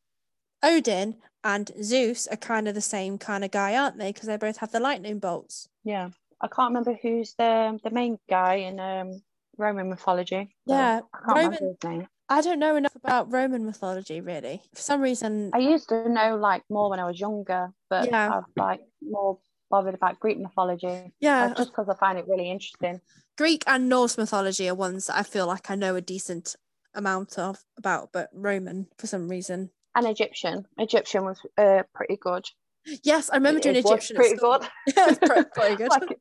Odin and Zeus are kind of the same kind of guy, aren't they? Because they both have the lightning bolts. Yeah. I can't remember who's the the main guy in um Roman mythology. So Yeah. I can't Roman, remember his name. I don't know enough about Roman mythology, really. For some reason. I used to know like more when I was younger, but Yeah. I've like more bothered about Greek mythology. Yeah. Uh, just because I find it really interesting. Greek and Norse mythology are ones that I feel like I know a decent amount of about, but Roman for some reason. And Egyptian. Egyptian was uh, pretty good. Yes, I remember It, doing it Egyptian. Was pretty good. Yeah, it's pretty, pretty good. Like,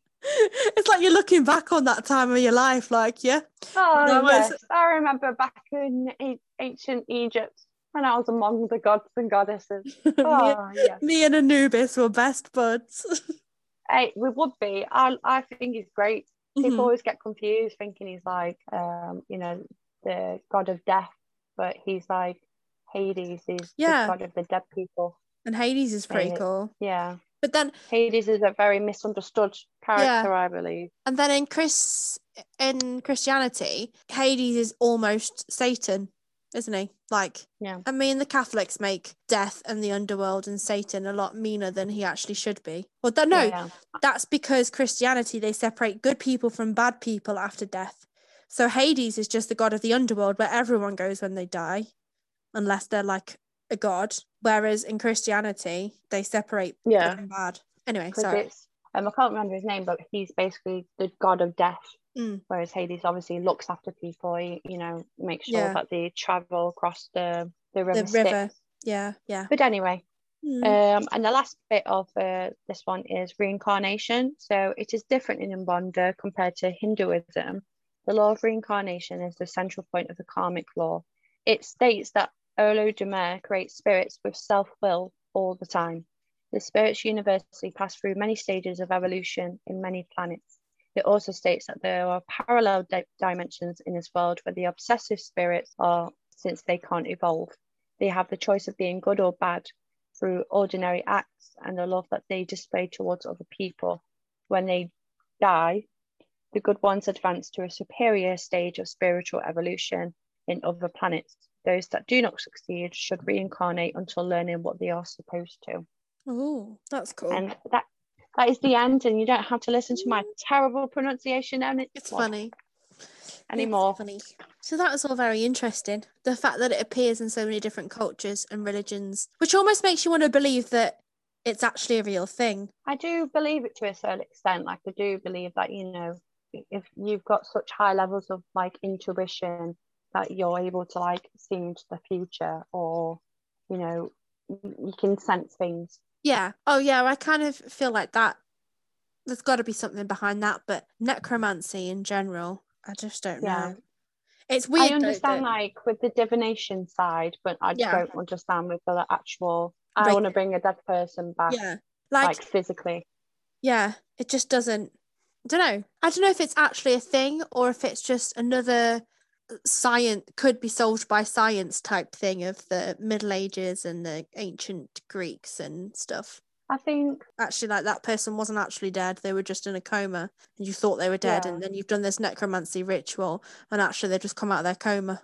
it's like you're looking back on that time of your life, like, yeah. oh, that was... yes. I remember back in ancient Egypt when I was among the gods and goddesses. Oh, me, yes. me and Anubis were best buds. Hey, we would be. I, I think he's great. People Mm-hmm. always get confused thinking he's like, um, you know, the god of death, but he's like Hades. He's Yeah. the god of the dead people. And Hades is pretty Uh, cool. Yeah. But then Hades is a very misunderstood character, yeah. I believe. And then in Chris in Christianity, Hades is almost Satan, isn't he? Like, yeah. I mean, the Catholics make death and the underworld and Satan a lot meaner than he actually should be. Well, th- no, Yeah. that's because Christianity, they separate good people from bad people after death. So Hades is just the god of the underworld where everyone goes when they die, unless they're like a god. Whereas in Christianity, they separate Yeah. good and bad. Anyway, Because sorry. it's, um, I can't remember his name, but he's basically the god of death. Mm. Whereas Hades obviously looks after people, he, you know, makes sure Yeah. that they travel across the, the river The river. Styx. Yeah, yeah. But anyway, Mm. um, and the last bit of uh, this one is reincarnation. So it is different in Umbanda compared to Hinduism. The law of reincarnation is the central point of the karmic law. It states that Olodumare creates spirits with self-will all the time. The spirits universally pass through many stages of evolution in many planets. It also states that there are parallel di- dimensions in this world where the obsessive spirits are, since they can't evolve. They have the choice of being good or bad through ordinary acts and the love that they display towards other people. When they die, the good ones advance to a superior stage of spiritual evolution in other planets. Those that do not succeed should reincarnate until learning what they are supposed to. Oh, that's cool. And that that is the end, and you don't have to listen to my terrible pronunciation and it It's funny. anymore. It's funny. So that was all very interesting. The fact that it appears in so many different cultures and religions, which almost makes you want to believe that it's actually a real thing. I do believe it to a certain extent. Like I do believe that, you know, if you've got such high levels of like intuition that you're able to like see into the future, or, you know, you can sense things. Yeah. Oh, yeah. I kind of feel like that. There's got to be something behind that. But necromancy in general, I just don't Yeah. know. It's weird. I understand though, that, like with the divination side, but I Yeah. don't understand with the actual. I Like- want to bring a dead person back, yeah. Like, like physically. yeah, it just doesn't. I don't know. I don't know if it's actually a thing or if it's just another science, could be solved by science type thing of the Middle Ages and the ancient Greeks and stuff. I think Actually, like that person wasn't actually dead. They were just in a coma and you thought they were dead. Yeah. And then you've done this necromancy ritual and actually they've just come out of their coma.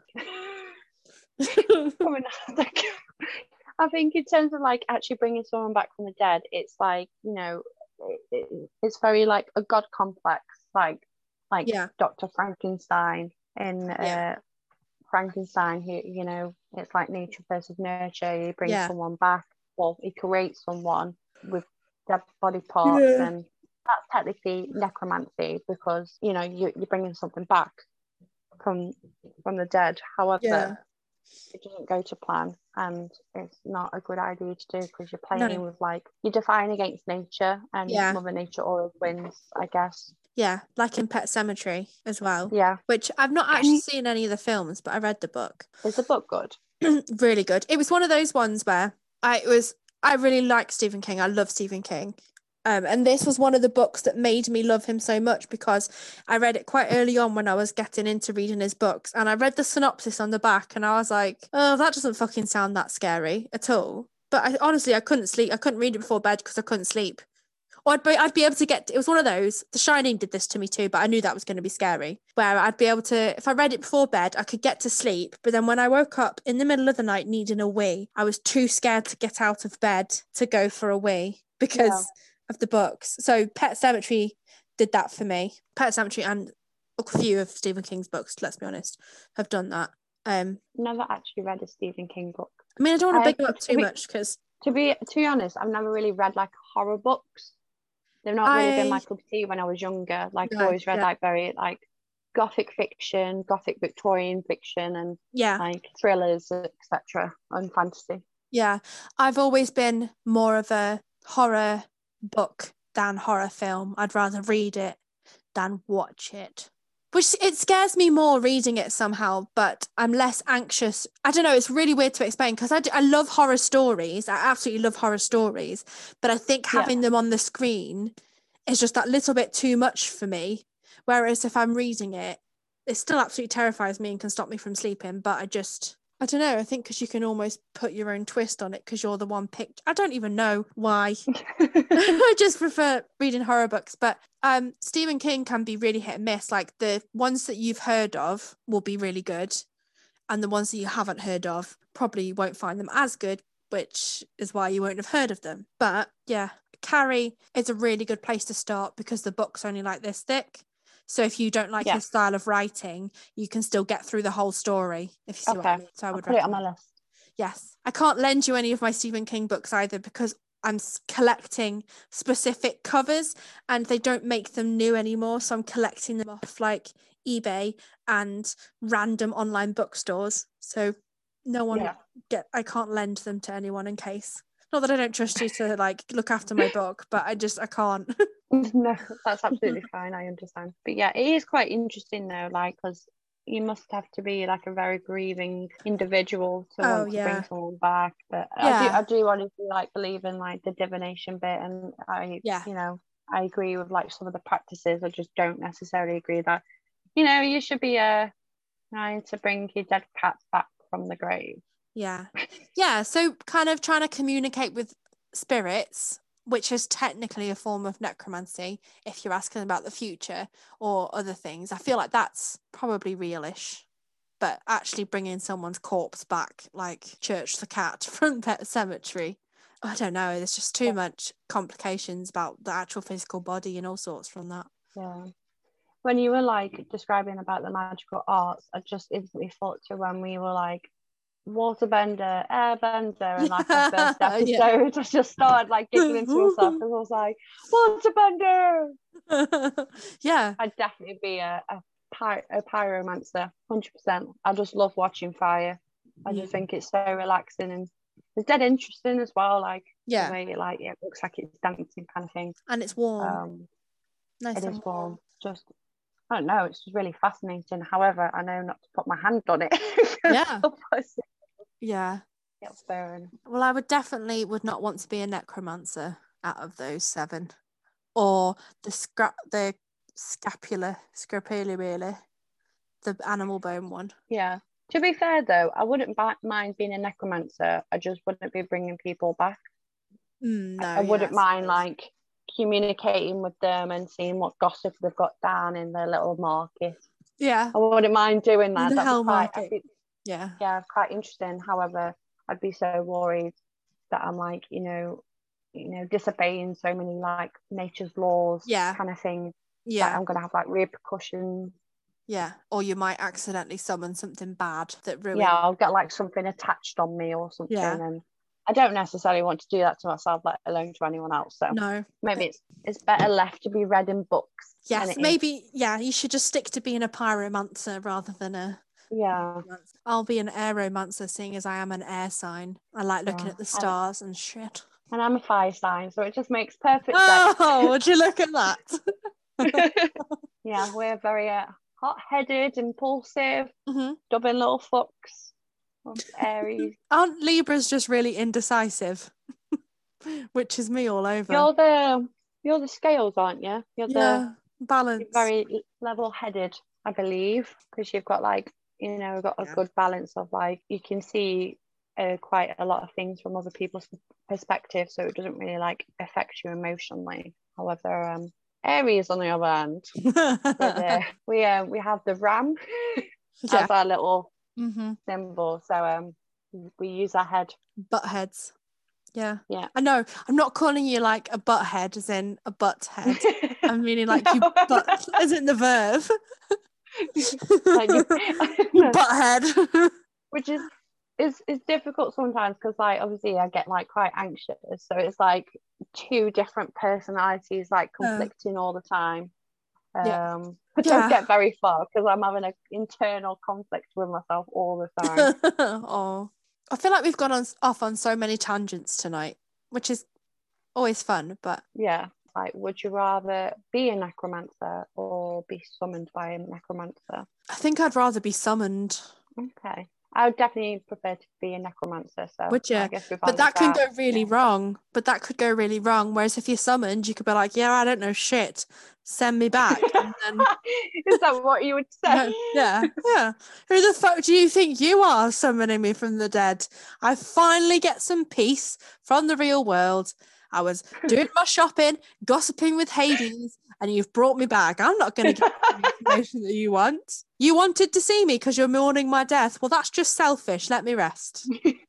coming out the I think in terms of like actually bringing someone back from the dead, it's like, you know, it, it's very like a god complex, like like Yeah. Doctor Frankenstein in Yeah. uh, Frankenstein. He, you know, it's like nature versus nurture. He brings Yeah. someone back, well, he creates someone with dead body parts, Yeah. and that's technically necromancy because you know you you're bringing something back from from the dead. Yeah. However, it doesn't go to plan, and it's not a good idea to do because you're No. playing with like you're defying against nature, and Yeah. Mother Nature always wins, I guess. Yeah, like in Pet Cemetery as well. Yeah. Which I've not Can actually you, seen any of the films, but I read the book. is the book good? Really good. It was one of those ones where I it was I really like Stephen King. I love Stephen King. Um, and this was one of the books that made me love him so much because I read it quite early on when I was getting into reading his books, and I read the synopsis on the back and I was like, oh, that doesn't fucking sound that scary at all. But I honestly I couldn't sleep. I couldn't read it before bed because I couldn't sleep. Or I'd be, I'd be able to get, it was one of those, The Shining did this to me too, but I knew that was going to be scary, where I'd be able to, if I read it before bed, I could get to sleep. But then when I woke up in the middle of the night needing a wee, I was too scared to get out of bed to go for a wee because Yeah. of the books. So Pet Cemetery did that for me. Pet Cemetery and a few of Stephen King's books, let's be honest, have done that. Um, Never actually read a Stephen King book. I mean, I don't want to I, big them up to too be, much because to be to be honest, I've never really read like horror books. They've not really been my I, cup of tea when I was younger. Like I've no, always read yeah, like very like gothic fiction, gothic Victorian fiction, and yeah. like thrillers, et cetera, and fantasy. Yeah, I've always been more of a horror book than horror film. I'd rather read it than watch it. Which it scares me more reading it somehow, but I'm less anxious. I don't know, it's really weird to explain because I, do, I love horror stories. I absolutely love horror stories, but I think Yeah. having them on the screen is just that little bit too much for me. Whereas if I'm reading it, it still absolutely terrifies me and can stop me from sleeping, but I just I don't know. I think because you can almost put your own twist on it because you're the one picked. I don't even know why. I just prefer reading horror books. But um, Stephen King can be really hit and miss. Like the ones that you've heard of will be really good, and the ones that you haven't heard of probably won't find them as good, which is why you won't have heard of them. But yeah, Carrie is a really good place to start because the book's only like this thick. So if you don't like Yeah. his style of writing, you can still get through the whole story, if you see what I Okay. mean. So I I'll would put it on recommend. my list. Yes. I can't lend you any of my Stephen King books either because I'm s- collecting specific covers and they don't make them new anymore. So I'm collecting them off like eBay and random online bookstores. So no one Yeah. get I can't lend them to anyone in case. Not that I don't trust you to like look after my book, but I just I can't. No, that's absolutely fine. I understand. But yeah, it is quite interesting though, like, because you must have to be like a very grieving individual to Oh want to bring yeah. someone back. But I do, Yeah. I do honestly like believe in like the divination bit, and I, Yeah. you know, I agree with like some of the practices. I just don't necessarily agree that, you know, you should be uh trying to bring your dead cats back from the grave. Yeah. Yeah. So kind of trying to communicate with spirits, which is technically a form of necromancy, if you're asking about the future or other things. I feel like that's probably realish. But actually bringing someone's corpse back, like Church the Cat from Pet Cemetery, I don't know. There's just too Yeah. much complications about the actual physical body and all sorts from that. Yeah. When you were like describing about the magical arts, I just instantly thought to when we were like waterbender, airbender, and like our first Yeah. episode, I just started like giggling to myself because I was like, waterbender. Yeah. I'd definitely be a a, py- a pyromancer, one hundred percent. I just love watching fire. I Yeah. just think it's so relaxing and it's dead interesting as well. Like Yeah. the way it like it looks like it's dancing kind of thing. And it's warm. Um, Nice it and is warm. warm. Just I don't know. It's just really fascinating. However, I know not to put my hand on it. Yeah. Otherwise Yeah. it'll burn. Well, I would definitely would not want to be a necromancer out of those seven. Or the scrap the scapula, scapula really, the animal bone one. Yeah. To be fair though, I wouldn't ba- mind being a necromancer. I just wouldn't be bringing people back. Mm, no, I wouldn't yes. mind like communicating with them and seeing what gossip they've got down in their little market. Yeah. I wouldn't mind doing In that. the That'd be hell quite, I market. think, Yeah. yeah, quite interesting. However, I'd be so worried that I'm like, you know, you know, disobeying so many like nature's laws, Yeah. kind of thing. Yeah. Like I'm gonna have like repercussions. Yeah. Or you might accidentally summon something bad that ruins. Yeah, I'll get like something attached on me or something, Yeah. and I don't necessarily want to do that to myself, let alone to anyone else. So No. maybe it's it's better left to be read in books. Yes, maybe. Is. Yeah, you should just stick to being a pyromancer rather than a. Yeah. I'll be an aeromancer, seeing as I am an air sign. I like looking yeah. at the stars and, and shit. And I'm a fire sign, so it just makes perfect oh, sense. Oh, would you look at that? Yeah, we're very uh, hot-headed, impulsive, mm-hmm. stubborn little fucks. Aries. Aren't Libras just really indecisive? Which is me all over. You're the you're the scales, aren't you? You're yeah, the balance. You're very level-headed, I believe, because you've got like you know got a yeah. good balance of like you can see uh, quite a lot of things from other people's perspective, so it doesn't really like affect you emotionally. However, um, Aries on the other hand, the, we uh, we have the ram yeah. as our little mm-hmm. symbol, so um we use our head. Butt heads. Yeah. Yeah. I know. I'm not calling you like a butt head as in a butt head. I'm meaning like no. you butt as in the verb. like you, you butt head. Which is is is difficult sometimes because like obviously I get like quite anxious. So it's like two different personalities like conflicting uh, all the time. Um yeah. I don't yeah. get very far because I'm having an internal conflict with myself all the time. Oh. I feel like we've gone on off on so many tangents tonight, which is always fun, but yeah, like would you rather be a necromancer or be summoned by a necromancer? I think I'd rather be summoned. Okay. I would definitely prefer to be a necromancer. So would you? I guess but that can go really yeah. wrong. But that could go really wrong. Whereas if you're summoned, you could be like, yeah, I don't know shit. Send me back. And then... Is that what you would say? yeah, yeah. Who the fuck do you think you are summoning me from the dead? I finally get some peace from the real world. I was doing my shopping, gossiping with Hades, and you've brought me back. I'm not going to get the information that you want. You wanted to see me because you're mourning my death. Well, that's just selfish. Let me rest.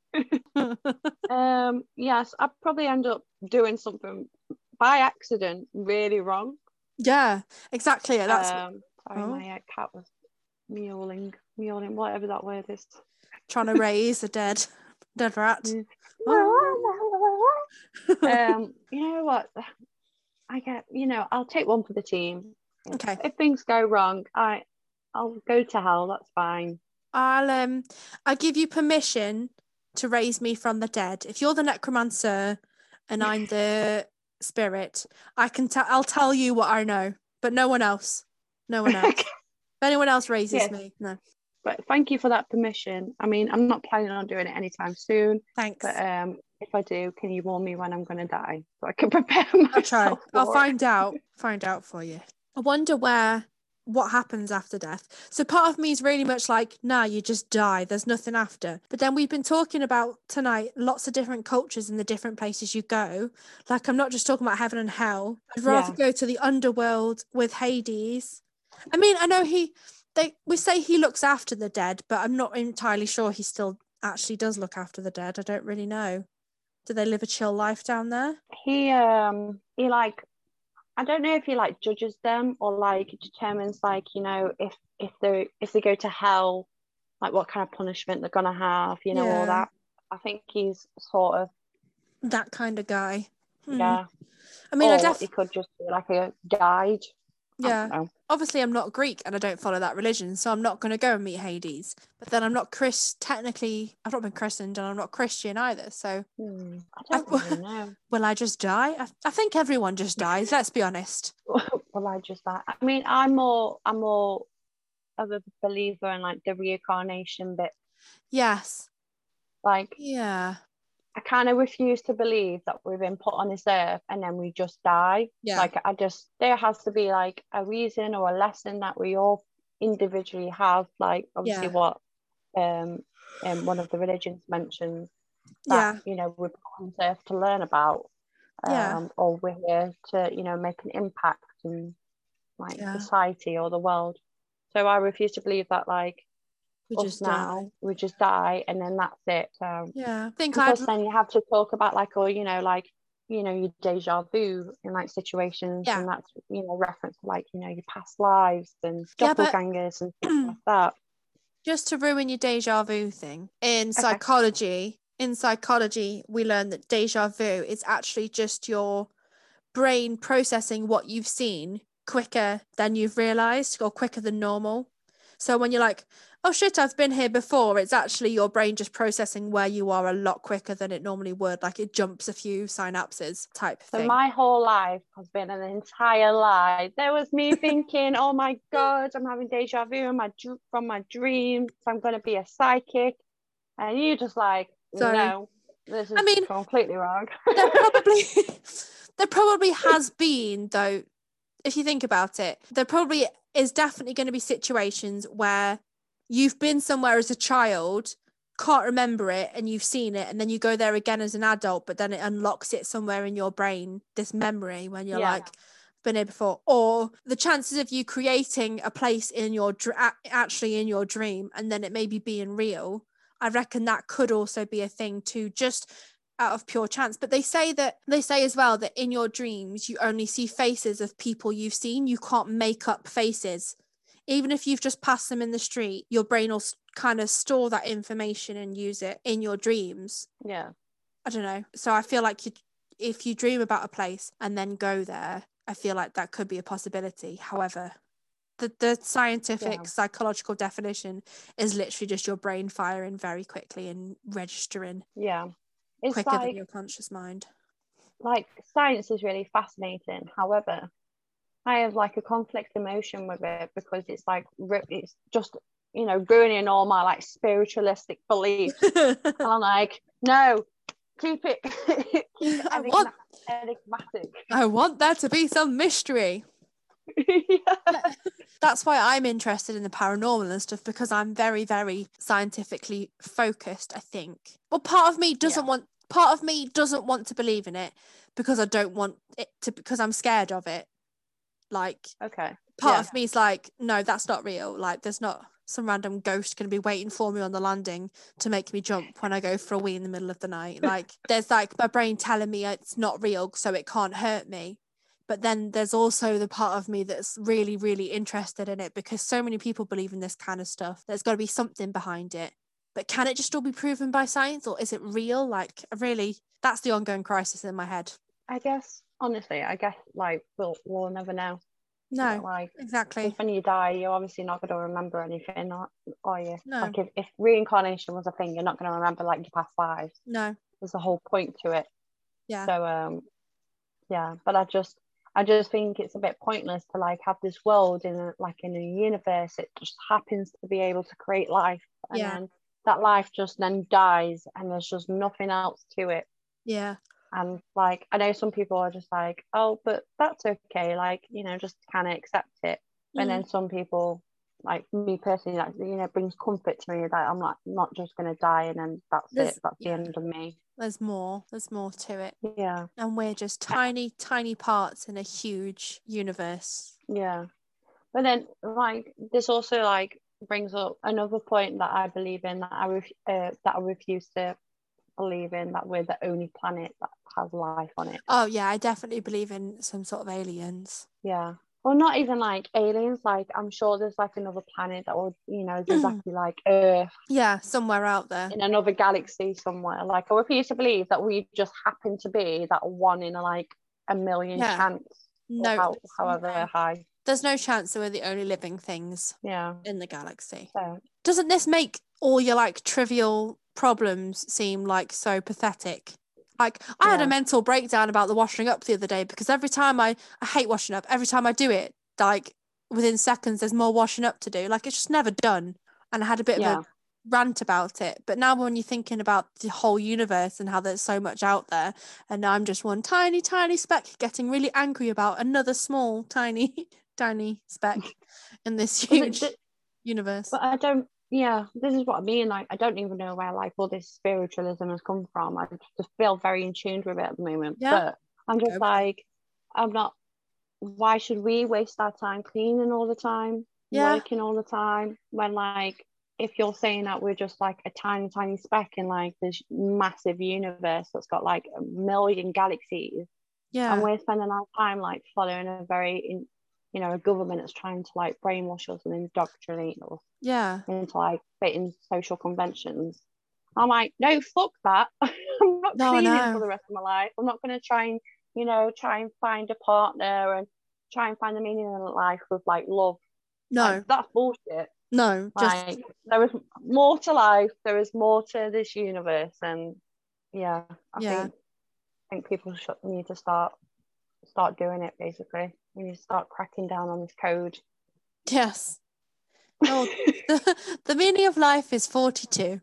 um, yes, I'd probably end up doing something by accident really wrong. Yeah, exactly. That's um, sorry, oh. my uh, cat was mewling, mewling, whatever that word is. Trying to raise a dead, dead rat. um, you know what? I get, you know, I'll take one for the team. Okay. If things go wrong, I, I'll go to hell. That's fine. I'll um, I give you permission to raise me from the dead. If you're the necromancer and I'm the spirit, I can tell. I'll tell you what I know, but no one else. No one else. If anyone else raises yeah. me, no. But thank you for that permission. I mean, I'm not planning on doing it anytime soon. Thanks. But um, if I do, can you warn me when I'm going to die so I can prepare myself? I'll try. I'll it. find out. Find out for you. I wonder where, what happens after death. So part of me is really much like, nah, you just die. There's nothing after. But then we've been talking about tonight lots of different cultures and the different places you go. Like, I'm not just talking about heaven and hell. I'd rather yeah. go to the underworld with Hades. I mean, I know he. They we say he looks after the dead, but I'm not entirely sure he still actually does look after the dead. I don't really know. Do they live a chill life down there? He um he like I don't know if he like judges them or like determines like, you know, if if they if they go to hell, like what kind of punishment they're gonna have, you know, yeah. all that. I think he's sort of that kind of guy. Hmm. Yeah. I mean, or I def- he could just be like a guide. Yeah. Obviously, I'm not Greek and I don't follow that religion, so I'm not going to go and meet Hades. But then I'm not Chris. Technically, I've not been christened and I'm not Christian either. So hmm, I don't I, really know. Will I just die? I, I think everyone just dies. Let's be honest. Will I just die? I mean, I'm more, I'm more of a believer in like the reincarnation bit. Yes. Like. Yeah. I kind of refuse to believe that we've been put on this earth and then we just die. Yeah. Like I just, there has to be like a reason or a lesson that we all individually have. Like obviously yeah. what um, um one of the religions mentions that yeah. you know we're put on this earth to learn about. Um, yeah. Or we're here to you know make an impact in like yeah. society or the world. So I refuse to believe that like. We Us just now die. we just die and then that's it. So yeah, I think because I'd... then you have to talk about like, or you know, like you know, your deja vu in like situations, Yeah. and that's, you know, reference to like, you know, your past lives and Yeah, but doppelgangers and things like that. just to ruin your deja vu thing, in Okay. psychology, in psychology, we learn that deja vu is actually just your brain processing what you've seen quicker than you've realized, or quicker than normal. So when you're like, oh shit, I've been here before, it's actually your brain just processing where you are a lot quicker than it normally would. Like it jumps a few synapses type So thing. my whole life has been an entire lie. There was me thinking, oh my God, I'm having deja vu in my, from my dreams. I'm going to be a psychic. And you just like, So, no, this is I mean, completely wrong. there probably, there probably has been, though, if you think about it, there probably is definitely going to be situations where you've been somewhere as a child, can't remember it, and you've seen it, and then you go there again as an adult, but then it unlocks it somewhere in your brain, this memory, when you're Yeah. like, been here before. Or the chances of you creating a place in your dr- actually in your dream, and then it maybe being real, I reckon that could also be a thing too, just out of pure chance. But they say that they say as well that in your dreams you only see faces of people you've seen. You can't make up faces. Even if you've just passed them in the street, your brain will kind of store that information and use it in your dreams. Yeah. I don't know. So I feel like you, if you dream about a place and then go there, I feel like that could be a possibility. However, the, the scientific Yeah. psychological definition is literally just your brain firing very quickly and registering Yeah. It's quicker like, than your conscious mind. like science is really fascinating. However, I have like a conflict emotion with it, because it's like, it's just, you know, ruining all my like spiritualistic beliefs. And I'm like, no, keep it, keep it I want enigmatic. I want there to be some mystery. Yeah. That's why I'm interested in the paranormal and stuff, because I'm very, very scientifically focused, I think. Well, part of me doesn't Yeah. want part of me doesn't want to believe in it because I don't want it to, because I'm scared of it. Like, Okay. part Yeah. of me is like, no, that's not real. Like, there's not some random ghost going to be waiting for me on the landing to make me jump when I go for a wee in the middle of the night. Like, there's like my brain telling me it's not real, so it can't hurt me. But then there's also the part of me that's really, really interested in it, because so many people believe in this kind of stuff. There's got to be something behind it. But can it just all be proven by science, or is it real? Like, really, that's the ongoing crisis in my head. I guess, honestly, I guess like we'll we'll never know. No, Like, exactly. because when you die, you're obviously not going to remember anything, are, are you? No. Like, if, if reincarnation was a thing, you're not going to remember like your past lives. No. There's a whole point to it. Yeah. So, um, yeah. But I just, I just think it's a bit pointless to like have this world in a, like in a universe. It just happens to be able to create life, and Yeah. then that life just then dies, and there's just nothing else to it. Yeah. And like, I know some people are just like, oh, but that's okay, like, you know, just kind of accept it. Mm. And then some people, like me personally, that, you know, brings comfort to me that I'm like not just gonna die and then that's There's, it, that's yeah. the end of me. There's more. There's more to it. Yeah. And we're just tiny, tiny parts in a huge universe. Yeah. But then like this also like brings up another point that I believe in, that I ref- uh, that I refuse to believe in, that we're the only planet that has life on it. Oh yeah, I definitely believe in some sort of aliens. Yeah. Well, not even like aliens, like I'm sure there's like another planet that will, you know, is exactly like Earth. Yeah, somewhere out there. In another galaxy somewhere. Like, I refuse to believe that we just happen to be that one in a, like a million Yeah. chance. No, Or how, there's however no- high. There's no chance that we're the only living things Yeah. in the galaxy. So Doesn't this make all your like trivial problems seem like so pathetic? Like, I had a Yeah. mental breakdown about the washing up the other day, because every time I, I hate washing up, every time I do it, like within seconds, there's more washing up to do. Like, it's just never done. And I had a bit yeah. of a rant about it. But now when you're thinking about the whole universe and how there's so much out there, and now I'm just one tiny, tiny speck getting really angry about another small, tiny, tiny speck in this But, the, huge the, universe. but I don't, yeah, this is what I mean. Like, I don't even know where like all this spiritualism has come from. I just feel very in tune with it at the moment. Yeah. But I'm just Okay. like, I'm not, why should we waste our time cleaning all the time? Yeah. Working all the time when like if you're saying that we're just like a tiny, tiny speck in like this massive universe that's got like a million galaxies, Yeah. and we're spending our time like following a very, in, you know, a government that's trying to like brainwash us and indoctrinate us Yeah. into like fitting social conventions. I'm like, no, fuck that. I'm not No, I cleaning know. for the rest of my life. I'm not going to try and, you know, try and find a partner and try and find the meaning in life with like love. No, Like, that's bullshit. no, just Like, there is more to life. There is more to this universe, and yeah, I Yeah. think I think people should need to start start doing it. Basically, we need to start cracking down on this code. yes. No, the, the meaning of life is forty-two.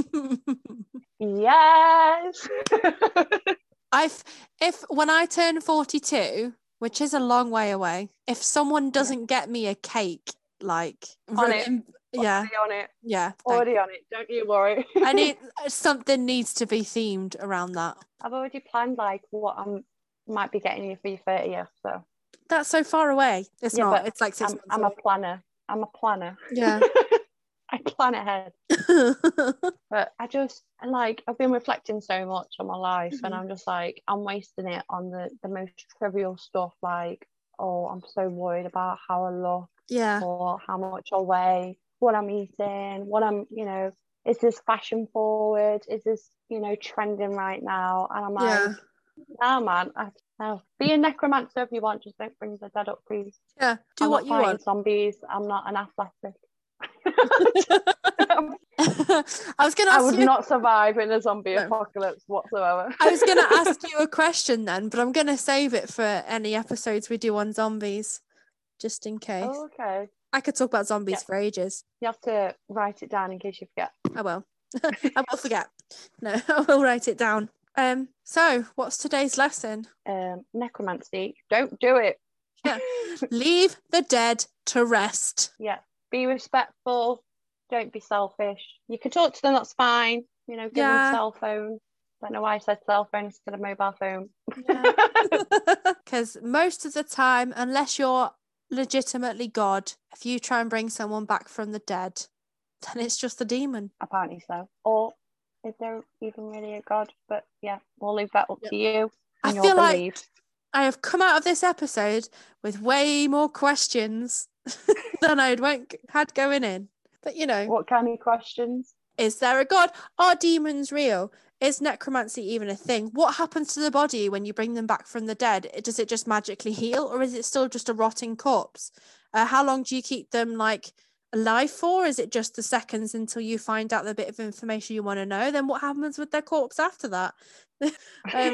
Yes. I've if when I turn forty-two, which is a long way away, if someone doesn't get me a cake, like On it. in- yeah, Already on it. yeah, thank Already you. on it. Don't you worry. I need something needs to be themed around that. I've already planned like what I might be getting you for your thirtieth. So That's so far away. It's yeah, not. but It's like six I'm months I'm away. a planner. I'm a planner. Yeah. I plan ahead. But I just like I've been reflecting so much on my life, Mhm. and I'm just like I'm wasting it on the the most trivial stuff. Like, oh, I'm so worried about how I look, Yeah. or how much I weigh, what I'm eating, what I'm, you know, is this fashion forward? Is this, you know, trending right now? And I'm Yeah. like, nah, man. I, no. Be a necromancer if you want. Just don't bring the dead up, please. Yeah. Do I'm what not you fighting want. zombies. I'm not an athletic. I was gonna I ask would you. not survive in a zombie No. apocalypse whatsoever. I was gonna ask you a question then, but I'm gonna save it for any episodes we do on zombies, just in case. Oh, okay. I could talk about zombies Yeah. for ages. You have to write it down in case you forget. I will. I will forget. No, I will write it down. Um. So, what's today's lesson? Um, necromancy. Don't do it. Yeah. Leave the dead to rest. Yeah. Be respectful. Don't be selfish. You can talk to them, that's fine. You know, give them Yeah. a cell phone. Don't know why I said cell phone instead of mobile phone. Yeah. Because most of the time, unless you're legitimately God, if you try and bring someone back from the dead, then it's just a demon. Apparently so. Or is there even really a God? But yeah, we'll leave that up Yep. to you I and your feel like belief. I have come out of this episode with way more questions than I'd went, had going in. But you know, What kind of questions? is there a God? Are demons real? Is necromancy even a thing? What happens to the body when you bring them back from the dead? Does it just magically heal, or is it still just a rotting corpse? Uh, how long do you keep them like alive for? Is it just the seconds until you find out the bit of information you want to know? Then what happens with their corpse after that? um,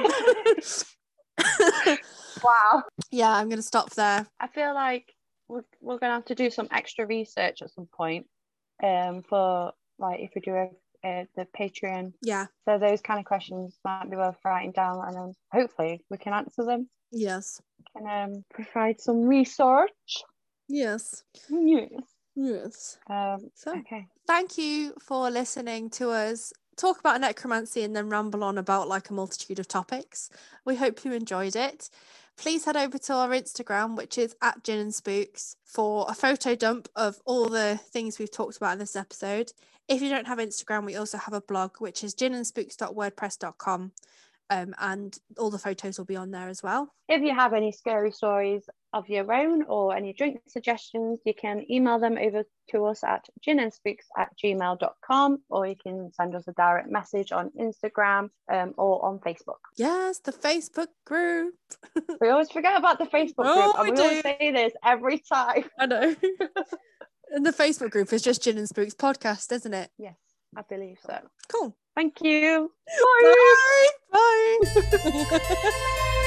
Wow. yeah, I'm going to stop there. I feel like we're, we're going to have to do some extra research at some point um, for, like, if we do a, a, the Patreon. Yeah. So those kind of questions might be worth writing down, and then hopefully we can answer them. Yes. We can um, provide some research. Yes. Yes. Yes. Um, So, okay. thank you for listening to us talk about necromancy and then ramble on about like a multitude of topics. We hope you enjoyed it. Please head over to our Instagram, which is at Gin and Spooks, for a photo dump of all the things we've talked about in this episode. If you don't have Instagram, we also have a blog, which is gin and spooks dot wordpress dot com. Um, and all the photos will be on there as well. If you have any scary stories of your own or any drink suggestions, you can email them over to us at gin and spooks at gmail dot com, or you can send us a direct message on Instagram um, or on Facebook. Yes, the Facebook group. We always forget about the Facebook Oh, group, and we we do. always say this every time. I know. And the Facebook group is just Gin and Spooks podcast, isn't it? Yes, I believe so. Cool. Thank you. Bye. Bye. Bye.